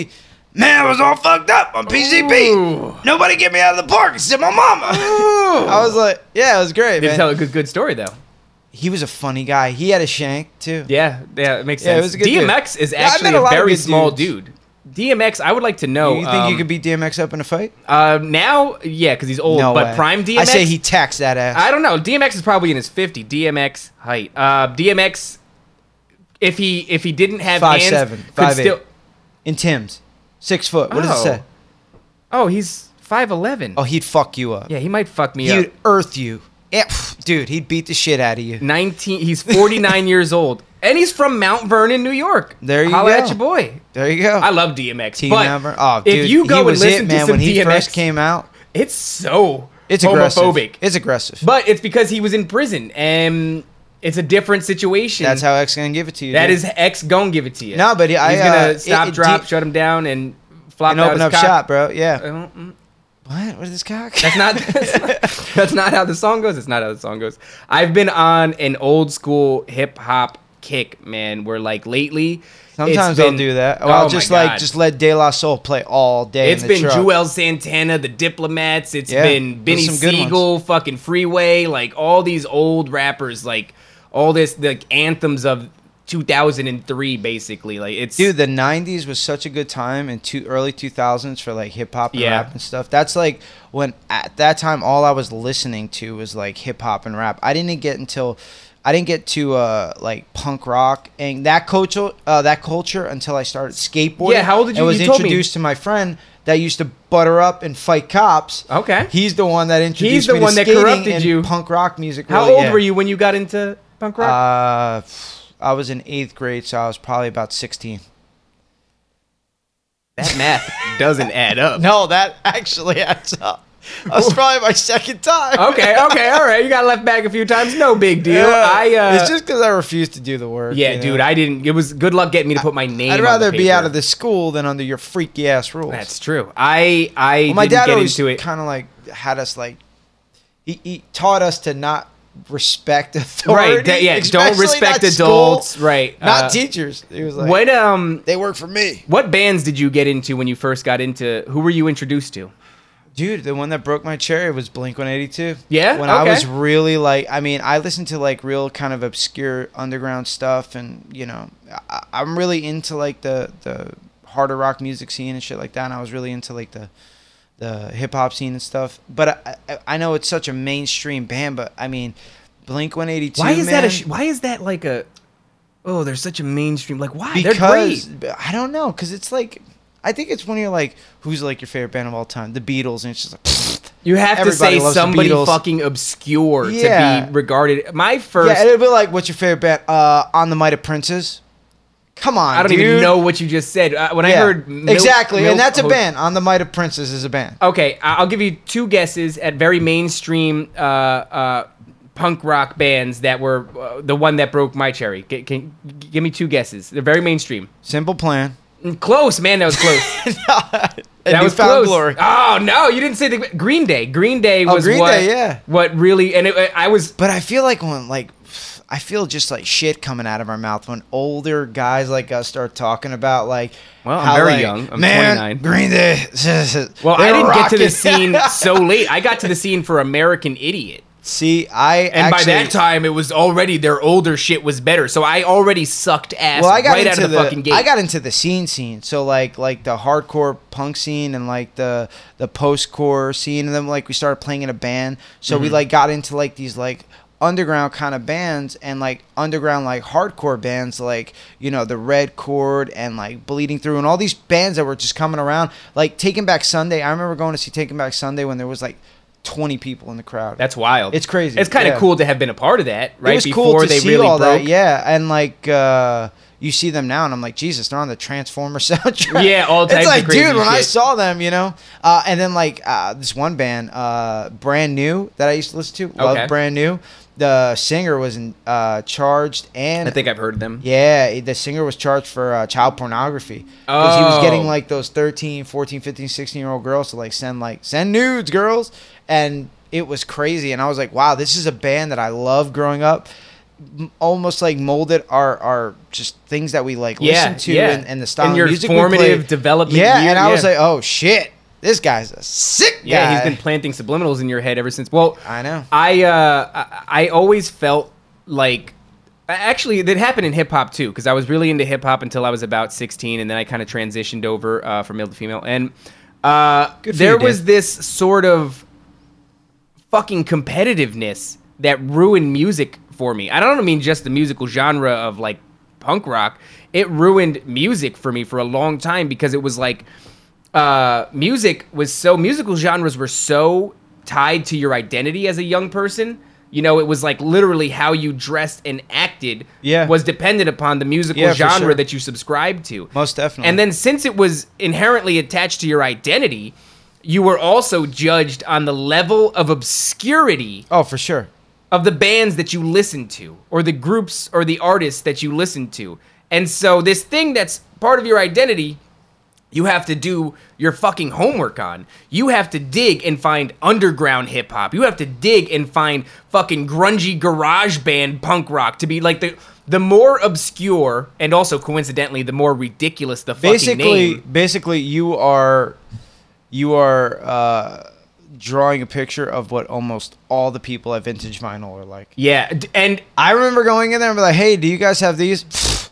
Man, I was all fucked up on P C P. Ooh. Nobody get me out of the park except my mama. I was like, yeah, it was great, Did man. tell a good, good story though. He was a funny guy. He had a shank too. Yeah, yeah, it makes Yeah, sense. it was a good D M X dude. is Yeah, I've actually met a a lot of very good small dudes. dude. D M X, I would like to know. you think um, you could beat D M X up in a fight? Uh, now, yeah, because he's old. No but way. prime D M X. I say he taxed that ass. I don't know. D M X is probably in his fifty. D M X height. Uh, D M X, if he if he didn't have Five hands, seven, could five still. eight. In Tim's, six foot. What does Oh. it say? Oh, he's five eleven. Oh, he'd fuck you up. Yeah, he might fuck me He up. would earth you. Yeah, pff, dude, he'd beat the shit out of you. Nineteen. He's forty nine years old, and he's from Mount Vernon, New York. There you Holla go. at your boy. There you go. I love D M X. Team but member. Oh, if dude, you go he and was listen it, to man. some When he D M X, first came out, it's so it's aggressive. homophobic. It's aggressive. But it's because he was in prison, and it's a different situation. That's how X gonna give it to you. That dude. is X gonna give it to you. No, but he- I, he's gonna uh, stop, it- it drop, de- shut him down, and flop and out open his up cock. shop, bro. Yeah. Uh, mm. What? What is this cock? That's not, that's not that's not how the song goes. It's not how the song goes. I've been on an old school hip hop kick, man. Where like lately, Sometimes it's they'll been- do that. Oh Well, my just like God. just let De La Soul play all day. It's in the been truck. Joel Santana, the Diplomats. It's Yeah, been Benny there's some good Siegel, fucking Freeway, like all these old rappers, like all this like anthems of two thousand three, basically. Like it's Dude, the nineties was such a good time, and two early two thousands for like hip hop and Yeah. rap and stuff. That's like when at that time all I was listening to was like hip hop and rap. I didn't get until I didn't get to uh like punk rock and that culture uh, that culture until I started skateboarding. Yeah, how old did you- And was you told me. introduced to my friend that used to butter up and fight cops. Okay. He's the one that introduced He's the me one to that skating corrupted and you. punk rock music. How really, old yeah. were you when you got into punk rock? Uh, I was in eighth grade, so I was probably about sixteen. That math doesn't add up. No, that actually adds up. That was probably my second time. Okay, okay, all right. You got left back a few times. No big deal. Yeah. I uh, it's just because I refused to do the work. yeah, you know? dude. I didn't. It was good luck getting me to put my name. I'd on rather the be paper. out of the school than under your freaky ass rules. That's true. I I well, my didn't dad get always into it. kind of like had us like he, he taught us to not respect authority. Right. that- yeah. Don't especially respect not school, adults. Right. Not uh, teachers. He was like, What um they work for me. what bands did you get into when you first got into? Who were you introduced to? Dude, the one that broke my cherry was Blink one eighty-two. Yeah? When I Okay. was really like, I mean, I listened to like real kind of obscure underground stuff, and you know, I, I'm really into like the the harder rock music scene and shit like that. And I was really into like the the hip hop scene and stuff. But I, I, I know it's such a mainstream band, but I mean, Blink one eighty-two. Why is man, that a? Sh- why is that like a? Oh, they're such a mainstream. Like why? Because They're great. I don't know, because it's like. I think it's when you're like, who's like your favorite band of all time? The Beatles, and it's just like, You have to everybody say loves the somebody Beatles. fucking obscure Yeah. to be regarded. My first. yeah, it'll be like, what's your favorite band? Uh, On the Might of Princes. Come on, I don't dude. even know what you just said. Uh, when I Yeah, heard Milk- exactly, Milk and that's a Ho- band. On the Might of Princes is a band. Okay, I- I'll give you two guesses at very mainstream uh, uh, punk rock bands that were uh, the one that broke my cherry. G- can, g- give me two guesses. They're very mainstream. Simple Plan. Mm, Close, man. That was close. and that was Newfound close. Glory. Oh no, you didn't say the Green Day. Green Day Oh, was Green what, Day, yeah. what really, and it, I was. But I feel like when like. I feel just like shit coming out of our mouth when older guys like us start talking about like. Well, I'm how, very like, young. I'm man, twenty-nine. Green Day. Well, they I were didn't get to the rocking." scene so late. I got to the scene for American Idiot. See, I And actually, by that time, it was already their older shit was better. So I already sucked ass well, I got right into out of the, the, fucking gate. I got into the scene scene. So like like the hardcore punk scene and like the the post-core scene, and then like we started playing in a band. So Mm-hmm. we like got into like these like underground kind of bands and like underground like hardcore bands like, you know, the Red Chord and like Bleeding Through and all these bands that were just coming around. Like Taking Back Sunday. I remember going to see Taking Back Sunday when there was like twenty people in the crowd. That's wild. It's crazy. It's kind of Yeah. cool to have been a part of that, right? It was Before cool to they see really all broke. that, yeah. And like uh, you see them now, and I'm like, Jesus, they're on the Transformer soundtrack. Yeah, all types It's of like, crazy dude, when I shit. saw them, you know, uh, and then like uh, this one band, uh, Brand New, that I used to listen to, Okay. love Brand New. The singer was in, uh, charged, and I think I've heard of them. yeah, the singer was charged for uh, child pornography because he was Oh. getting like those thirteen, fourteen, fifteen, sixteen year old girls to like send like send nudes, girls, and it was crazy. And I was like, wow, this is a band that I loved growing up. m- almost like molded our our just things that we like Yeah, listen to yeah. and, and the style And of your music we formative play. development Yeah, year, and I was yeah. like, oh shit, this guy's a sick guy. Yeah, he's been planting subliminals in your head ever since. Well, I know. I uh, I, I always felt like, actually, that happened in hip hop too, because I was really into hip hop until I was about sixteen, and then I kind of transitioned over uh, from male to female, and uh, Good for there you, was Dave. this sort of fucking competitiveness that ruined music for me. I don't mean just the musical genre of like punk rock. It ruined music for me for a long time because it was like uh, music was so musical genres were so tied to your identity as a young person. You know, it was like literally how you dressed and acted Yeah. was dependent upon the musical Yeah, for genre sure. that you subscribed to. Most definitely. And then since it was inherently attached to your identity, you were also judged on the level of obscurity oh, for sure. of the bands that you listen to or the groups or the artists that you listen to. And so this thing that's part of your identity, you have to do your fucking homework on. You have to dig and find underground hip hop. You have to dig and find fucking grungy garage band punk rock to be like the the more obscure and also coincidentally the more ridiculous the fucking Basically, name. basically, you are you are uh, drawing a picture of what almost all the people at Vintage Vinyl are like. Yeah, d- and I remember going in there and be like, "Hey, do you guys have these?"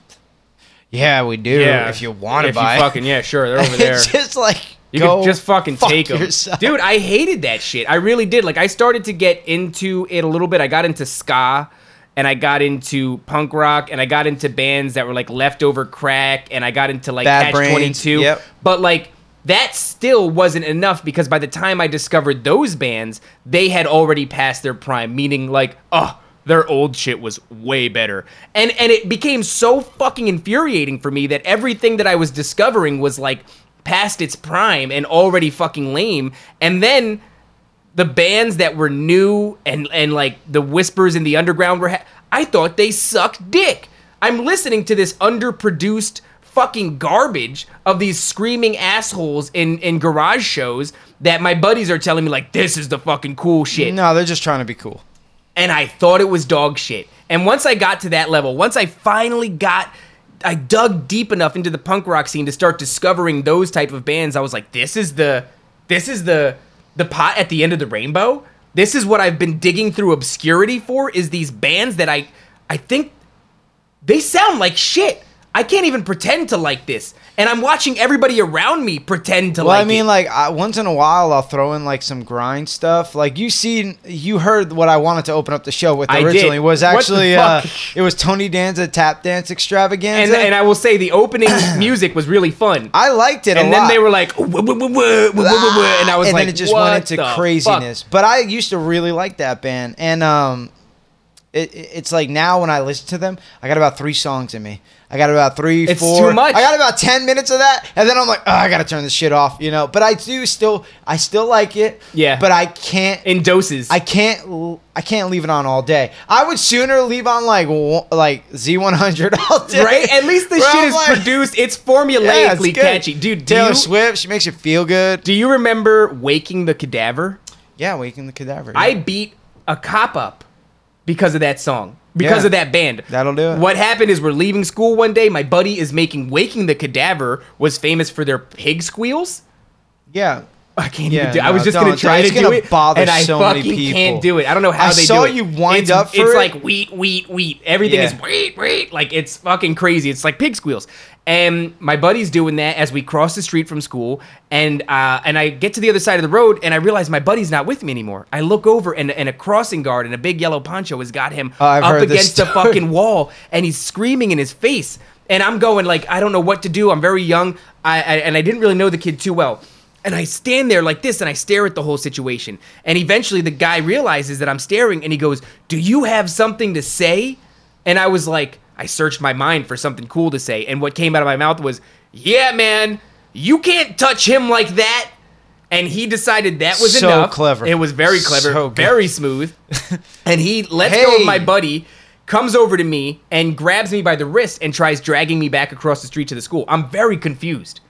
Yeah, we do. yeah, if you want to if buy, you fucking yeah, sure, they're over there. It's just like You go could just fucking fuck take them. yourself. Dude, I hated that shit. I really did. Like, I started to get into it a little bit. I got into ska, and I got into punk rock, and I got into bands that were, like, Leftover Crack, and I got into, like, Bad Catch Brains, twenty-two. yep. But, like, that still wasn't enough because by the time I discovered those bands, they had already passed their prime, meaning, like, oh, their old shit was way better. And and it became so fucking infuriating for me that everything that I was discovering was like past its prime and already fucking lame. And then the bands that were new and and like the whispers in the underground were ha- I thought they sucked dick. I'm listening to this underproduced fucking garbage of these screaming assholes in in garage shows that my buddies are telling me like this is the fucking cool shit. No, they're just trying to be cool. And I thought it was dog shit. And once I got to that level, once I finally got, I dug deep enough into the punk rock scene to start discovering those type of bands, I was like, this is the, this is the, the pot at the end of the rainbow. This is what I've been digging through obscurity for, is these bands that I, I think they sound like shit. I can't even pretend to like this. And I'm watching everybody around me pretend to Well, like I mean, it. like I, once in a while, I'll throw in like some grind stuff. Like you seen, you heard what I wanted to open up the show with I did. originally was What the actually uh, fuck? it was Tony Danza Tap Dance Extravaganza, and, and I will say the opening music was really fun. I liked it a and lot. then they were like, "Wah, wah, wah, wah, wah, wah, wah," and I was and like, then it just what went into the craziness. fuck? But I used to really like that band, and um, it, it- it's like now when I listen to them, I got about three songs in me. I got about three, It's four. too much. I got about ten minutes of that, and then I'm like, oh, I gotta turn this shit off, you know. But I do still, I still like it. Yeah. But I can't. In doses. I can't. l- I can't leave it on all day. I would sooner leave on like wo- like Z one hundred all day. Right? At least the Where shit I'm is like, produced. It's yeah, formulaically it's good. catchy. Dude, do Taylor you, Swift, she makes you feel good. do you remember Waking the Cadaver? Yeah, Waking the Cadaver. I yeah. beat a cop up because of that song. Because Yeah. of that band. That'll do it. What happened is we're leaving school one day. My buddy is making Waking the Cadaver was famous for their pig squeals. Yeah. I can't Yeah, even do. I no, was just don't. gonna try It's to do gonna it, bother and I so many fucking people. can't do it. I don't know how I they saw do it. you wind it's, up for It's it. like wheat, wheat, wheat. Everything Yeah. is wheat, wheat. Like it's fucking crazy. It's like pig squeals. And my buddy's doing that as we cross the street from school, and uh, and I get to the other side of the road, and I realize my buddy's not with me anymore. I look over, and, and a crossing guard in a big yellow poncho has got him Oh, I've up heard this against the story. fucking wall, and he's screaming in his face. And I'm going like, I don't know what to do. I'm very young, I, I and I didn't really know the kid too well. And I stand there like this and I stare at the whole situation. And eventually the guy realizes that I'm staring and he goes, "Do you have something to say?" And I was like, I searched my mind for something cool to say. And what came out of my mouth was, "Yeah, man, you can't touch him like that." And he decided that was So enough. clever. It was very clever, So good. very smooth. And he lets go Hey. of my buddy, comes over to me and grabs me by the wrist and tries dragging me back across the street to the school. I'm very confused.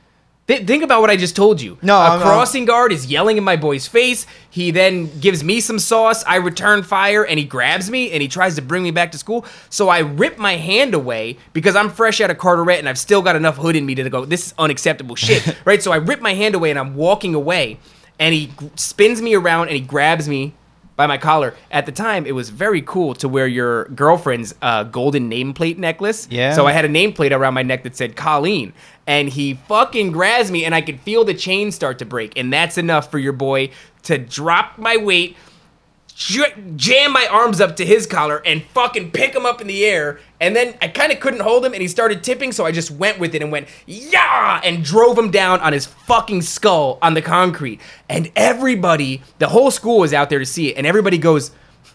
Th- think about what I just told you. No, a I'm- crossing guard is yelling in my boy's face. He then gives me some sauce. I return fire, and he grabs me, and he tries to bring me back to school. So I rip my hand away because I'm fresh out of Carteret, and I've still got enough hood in me to go, this is unacceptable shit, right? So I rip my hand away, and I'm walking away, and he g- spins me around, and he grabs me by my collar. At the time, it was very cool to wear your girlfriend's uh, golden nameplate necklace. Yeah. So I had a nameplate around my neck that said Colleen. And he fucking grabs me, and I could feel the chain start to break. And that's enough for your boy to drop my weight, j- jam my arms up to his collar, and fucking pick him up in the air. And then I kind of couldn't hold him, and he started tipping, so I just went with it and went, yeah, and drove him down on his fucking skull on the concrete. And everybody, the whole school was out there to see it, and everybody goes,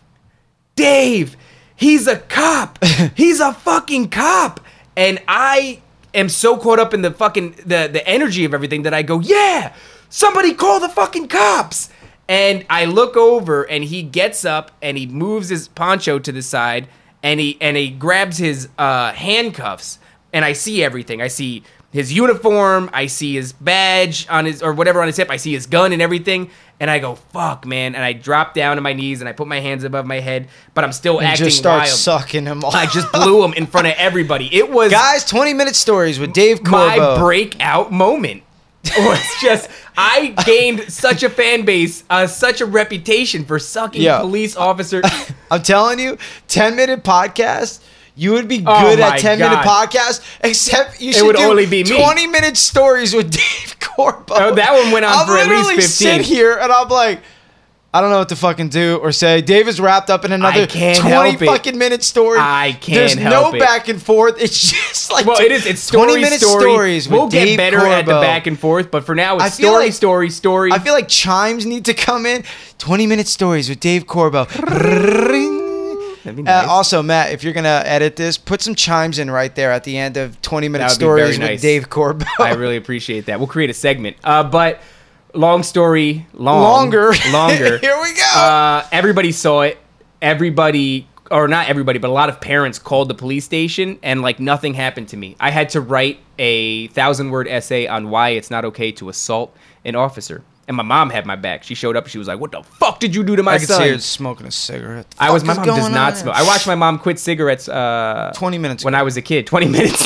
Dave, he's a cop. He's a fucking cop. And I am so caught up in the fucking, the, the energy of everything that I go, yeah, somebody call the fucking cops. And I look over, and he gets up, and he moves his poncho to the side, and he and he grabs his uh, handcuffs, and I see everything. I see his uniform, I see his badge on his, or whatever on his hip, I see his gun and everything, and I go, fuck, man, and I drop down to my knees, and I put my hands above my head, but I'm still And acting just start wild. sucking him off. I just blew him in front of everybody. It was Guys, twenty minute stories with Dave my Corbo. breakout moment. Was just I gained such a fan base, uh, such a reputation for sucking Yeah. police officers. I'm telling you, ten minute podcast. You would be Oh good my at ten minute God. podcast, except you should would do only be me. twenty minute stories with Dave Corbo. Oh, that one went on I'll for at least literally fifteen. sit here and I'm like, I don't know what to fucking do or say. Dave is wrapped up in another I can't twenty help it. fucking minute story. I can't There's help no it. back and forth. It's just like Well, it is. It's story, twenty minute story. stories. With We'll get Dave better at the Corbo. back and forth, but for now, it's I feel story, like- story, story. I feel like chimes need to come in. twenty minute stories with Dave Corbo. Ring. That'd be nice. Uh, also, Matt, if you're gonna edit this, put some chimes in right there at the end of twenty minute That would be very stories with nice. Dave Corbo. I really appreciate that. We'll create a segment. Uh, but long story, long, longer, longer. Here we go. Uh, everybody saw it. Everybody, or not everybody, but a lot of parents called the police station, and like nothing happened to me. I had to write a thousand word essay on why it's not okay to assault an officer. And my mom had my back. She showed up. She was like, "What the fuck did you do to my I could son?" see her smoking a cigarette. The I was. fuck My is mom does going not on smoke. here? I watched my mom quit cigarettes. Uh, twenty minutes when ago. I was a kid. Twenty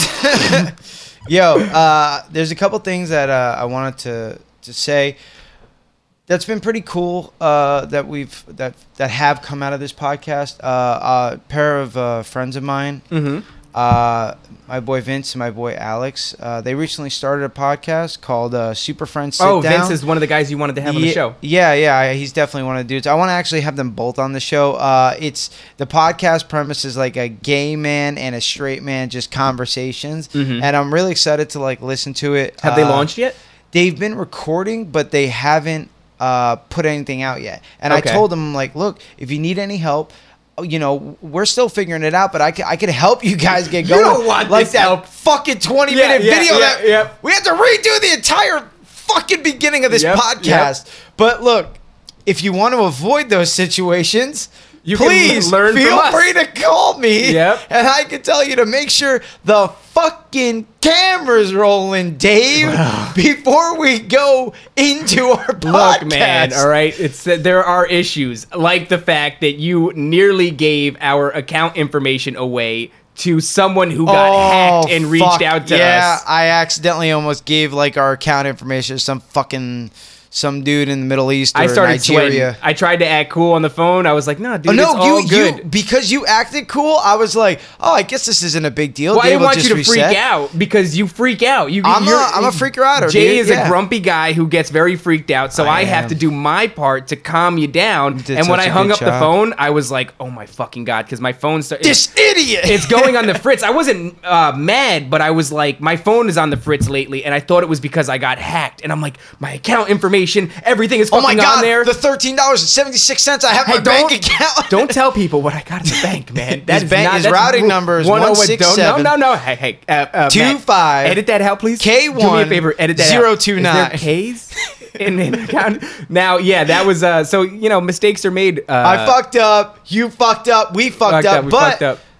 minutes. Yo, uh, there's a couple things that uh, I wanted to to say. That's been pretty cool. Uh, that we've that that have come out of this podcast. Uh, a pair of uh, friends of mine. mm-hmm. Uh, my boy Vince and my boy Alex. Uh, they recently started a podcast called uh, Super Friends Sit Oh, Down. Vince is one of the guys you wanted to have on the Ye- show. Yeah, yeah, I- he's definitely one of the dudes. I want to actually have them both on the show. Uh, it's the podcast premise is like a gay man and a straight man, just conversations, Mhm. and I'm really excited to like listen to it. Have they Uh, launched yet? They've been recording, but they haven't uh, put anything out yet. And Okay. I told them like, look, if you need any help. You know, we're still figuring it out, but I could, I could help you guys get You going. don't want like this that help. fucking twenty Yeah, minute yeah, video yeah, that yeah. we had to redo the entire fucking beginning of this Yep, podcast. But look, if you want to avoid those situations, You can please learn from feel us. free to call me. Yep. And I can tell you to make sure the fucking camera's rolling, Dave, before we go into our podcast. Look, man, all right? It's that there are issues, like the fact that you nearly gave our account information away to someone who got Oh, hacked and reached fuck. out to yeah, us. I accidentally almost gave like our account information to some fucking some dude in the Middle East or I started Nigeria. sweating. I tried to act cool on the phone. I was like, "No, dude, Oh, no, it's all you, good." you because you acted cool. I was like, oh, I guess this isn't a big deal. Well, I Dave didn't will want you just to reset. freak out because you freak out. You, I'm a- you're- I'm a freaker outer, Jay dude, is yeah. a grumpy guy who gets very freaked out, so I, I have am. to do my part to calm you down. did And when such I a hung good up the job. phone, I was like, "Oh my fucking god!" Because my phone started. This idiot. It's going on the fritz. I wasn't uh, mad, but I was like, my phone is on the fritz lately, and I thought it was because I got hacked. And I'm like, my account information, everything is oh fucking my god, on there. the thirteen dollars and seventy-six cents I have in Hey, my don't, bank account. don't tell people what I got in the bank, man. That His is bank- not, his that's routing ru- number is one oh one- one six don't- seven. No, no, no. Hey, hey. Uh, uh, Two Matt, five Edit that out, please. K Do me a one favor. Edit that zero out. two Is nine. there K's in the account? Now, yeah, that was, uh, so, you know, mistakes are made. Uh, I fucked up. You fucked up. We fucked, fucked up. up. We but fucked up.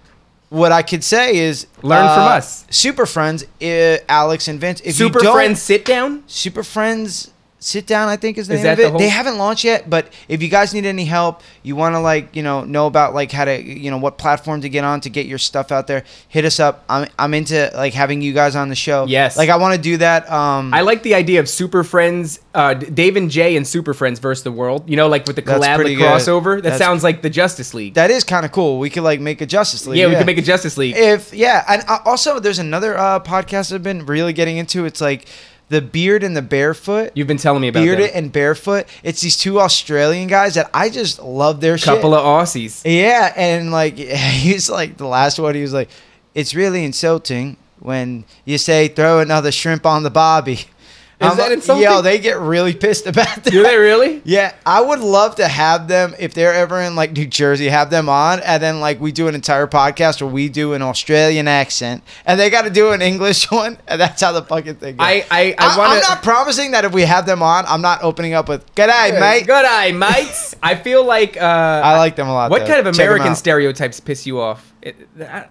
what I could say is Learn uh, from us. Super Friends, uh, Alex and Vince. If Super you don't, Friends Sit Down? Super Friends Sit Down, I think is the Is name that of the it. whole- They haven't launched yet, but if you guys need any help, you want to like, you know, know about like how to, you know, what platform to get on to get your stuff out there, hit us up. I'm I'm into like having you guys on the show. Yes. Like I want to do that. Um, I like the idea of Super Friends, uh, Dave and Jay and Super Friends versus the world. You know, like with the That's collab, pretty the good. crossover. That That's- sounds like the Justice League. that is kind of cool. We could like make a Justice League. yeah, we could make a Justice League. If yeah, and uh, also there's another uh, podcast I've been really getting into. It's like the Beard and the Barefoot. You've been telling me about Bearded them. and Barefoot. It's these two Australian guys that I just love their Couple shit. of Aussies. Yeah, and like he's like the last one. He was like, "It's really insulting when you say throw another shrimp on the barbie." Is that insulting? Yo, they get really pissed about that. Do they really? Yeah, I would love to have them if they're ever in like New Jersey, have them on, and then like we do an entire podcast where we do an Australian accent, and they got to do an English one, and that's how the fucking thing goes. I, I, I, I, want I'm not promising that if we have them on, I'm not opening up with "G'day, mate." Good eye, mates. I feel like. Uh, I like them a lot. What though. kind of Check 'em American out. stereotypes piss you off? It, I-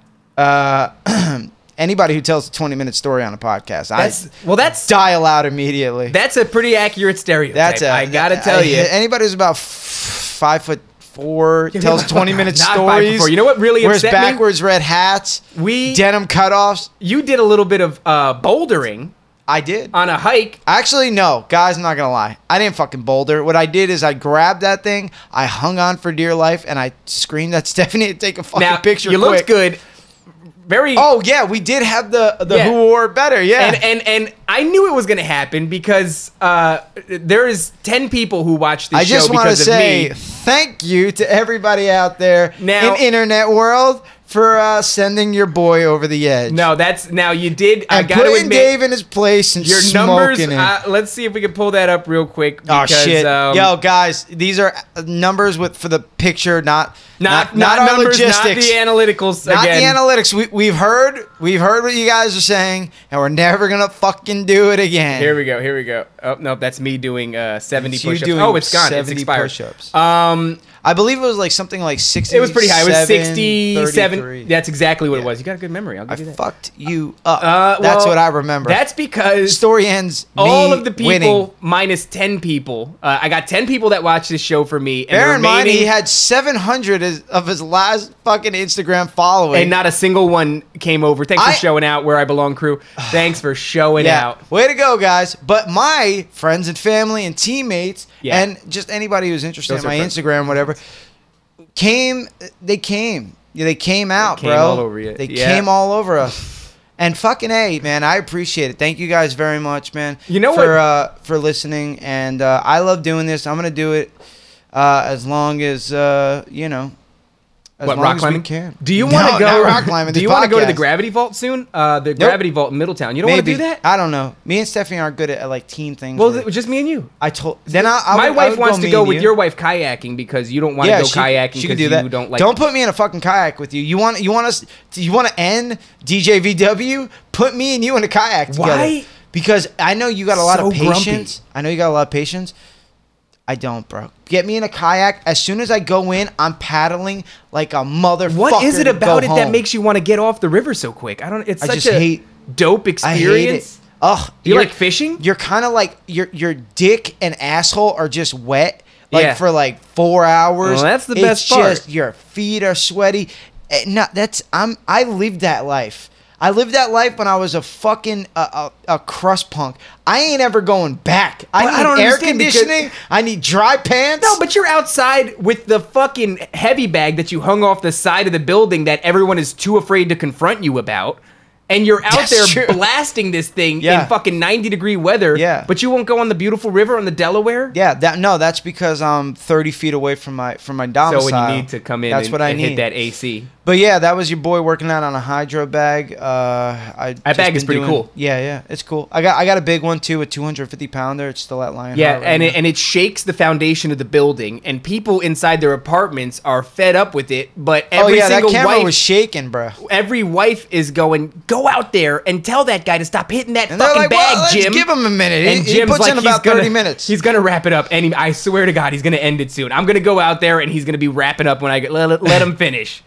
Uh, anybody who tells a twenty minute story on a podcast, that's I well, that's dial out immediately. that's a pretty accurate stereotype. That's a, I gotta tell I- you. Anybody who's about f- five foot four Yeah, tells not- twenty minute not five foot stories. four. You know what really wears upset me? backwards red hats, We denim cutoffs. you did a little bit of uh, bouldering I did. on a hike. Actually, no, guys, I'm not gonna lie. I didn't fucking boulder. What I did is I grabbed that thing, I hung on for dear life, and I screamed at Stephanie to take a fucking Now picture. you quick. looked good. Very. Oh yeah, we did have the the Yeah. who wore it better. Yeah, And, and and I knew it was going to happen because uh, there is ten people who watch this I show just want to because of say me. thank you to everybody out there Now- in internet world for uh, sending your boy over the edge. No, that's now you did. I and got to putting admit, Dave in his place and your smoking numbers. it. Uh, let's see if we can pull that up real quick. Oh Because, shit! um, Yo, guys, these are uh, numbers with for the picture, not not not, not, our numbers, logistics, not the analyticals. not again. the analytics. We we've heard we've heard what you guys are saying, and we're never gonna fucking do it again. Here we go. Here we go. Oh no, that's me doing uh, seventy It's you push-ups. doing Oh, it's gone. It's seventy expired. push-ups. Um, I believe it was like something like sixty. it was pretty high. It was sixty-seven. thirty-three. That's exactly what it Yeah. was. You got a good memory. I'll give I you that. fucked you up. Uh, That's well, what I remember. That's because Story ends. all me of the people winning. minus ten people. Uh, I got ten people that watch this show for me. And Bear the in mind, remaining- he had seven hundred as- of his last fucking Instagram following. and not a single one came over. Thanks I- for showing out where I belong, crew. Thanks for showing yeah, out. way to go, guys. But my friends and family and teammates, Yeah. and just anybody who's interested Those in are my friends. Instagram, whatever, came. They came. Yeah, they came out, came bro. all over you. They Yeah. came all over us. And fucking A, man, I appreciate it. Thank you guys very much, man. You know for, what- Uh, for listening, and uh, I love doing this. I'm gonna do it uh, as long as uh, you know. As What, long rock as climbing? we can. Do you No, want to go? not rock climbing? Do this you want to go to the podcast. Gravity Vault soon? Uh, the Gravity Vault in Middletown. You don't want to Maybe. do that? I don't know. Me and Stephanie aren't good at, at like team things. Well, where- th- just me and you. I told. Then I, I My would- I wife would wants to me go and with you. your wife kayaking because you don't want to go she, kayaking she could because do that. you don't like. Don't put me in a fucking kayak with you. You want you want us? You want to end D J V W? Put me and you in a kayak together. Why? Because I know you got a lot So of grumpy. patience. I know you got a lot of patience. I don't, bro. Get me in a kayak. As soon as I go in, I'm paddling like a motherfucker. What is it to about go it that home. makes you want to get off the river so quick? I don't. It's I such just a hate- dope I experience. hate it. Ugh. Do you you're- like fishing? You're kind of like your your dick and asshole are just wet, like Yeah. for like four hours. Well, that's the It's best part. Just your feet are sweaty. Eh, No, that's I'm. I lived that life. I lived that life when I was a fucking uh, a, a crust punk. I ain't ever going back. I But need I don't air understand because- conditioning. I need dry pants. No, but you're outside with the fucking heavy bag that you hung off the side of the building that everyone is too afraid to confront you about. And you're out That's there true. blasting this thing Yeah. in fucking ninety degree weather. Yeah. But you won't go on the beautiful river on the Delaware? yeah, that no, that's because I'm thirty feet away from my from my So domicile. when you need to come in that's and, what I and need. hit that A C. But yeah, that was your boy working out on a hydro bag. Uh, I That just bag is been pretty doing- cool. Yeah, yeah, it's cool. I got I got a big one too, a two hundred fifty pounder. It's still at Lionheart. Yeah, right and now. it, and it shakes the foundation of the building, and people inside their apartments are fed up with it. But oh every yeah, that single camera wife, was shaking, bro. every wife is going, go out there and tell that guy to stop hitting that And they're fucking like, bag, well, let's Jim. give him a minute. And he, he Jim's puts like, in he's about gonna, thirty minutes. He's gonna wrap it up, and he, I swear to God, he's gonna end it soon. I'm gonna go out there, and he's gonna be wrapping up when I get, let, let him finish.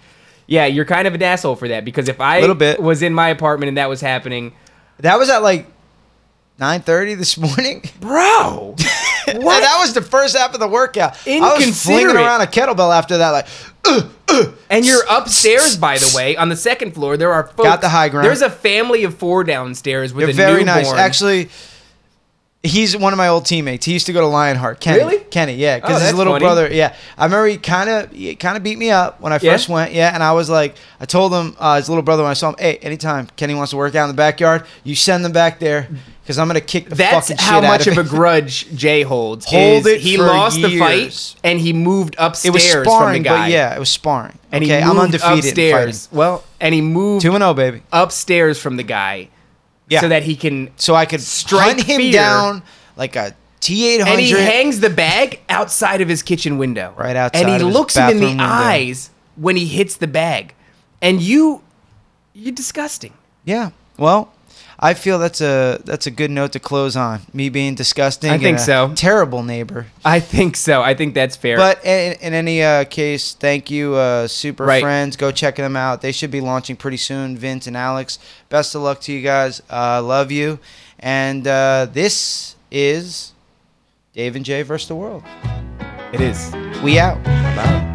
Yeah, you're kind of an asshole for that because if I Little bit. was in my apartment and that was happening, That was at like nine thirty this morning. bro. And that was the first half of the workout. I was flinging Inconsiderate. around a kettlebell after that, like, uh, uh. And you're upstairs, by the way, on the second floor. There are folks. Got the high ground. There's a family of four downstairs with They're a very newborn. nice. Actually, he's one of my old teammates. He used to go to Lionheart. Kenny. Really? Kenny, yeah. Oh, Because his that's little funny. brother, yeah. I remember he kind of he kind of beat me up when I Yeah? first went, yeah. And I was like, I told him, uh, his little brother, when I saw him, hey, anytime Kenny wants to work out in the backyard, you send them back there because I'm going to kick the That's fucking how shit out much of of a it. grudge Jay holds. Hold is it He for lost the years. fight and he moved It upstairs was from the sparring, guy. but yeah, it was sparring. and okay, he I'm moved undefeated in fighting. upstairs. Well, and he moved two and oh, baby. upstairs from the guy, Yeah. so that he can. So I could Strike hunt him fear. down like a T eight hundred. And he hangs the bag outside of his kitchen window. Right outside And he of his looks him in the bathroom window. eyes when he hits the bag. And you, you're disgusting. Yeah. Well, I feel that's a that's a good note to close on. Me being disgusting. I and think a so. Terrible neighbor. I think so. I think that's fair. But in, in any uh, case, thank you, uh, Super Right. Friends. Go check them out. They should be launching pretty soon. Vince and Alex. Best of luck to you guys. Uh, love you. And uh, this is Dave and Jay versus the world. it is. We out. Bye.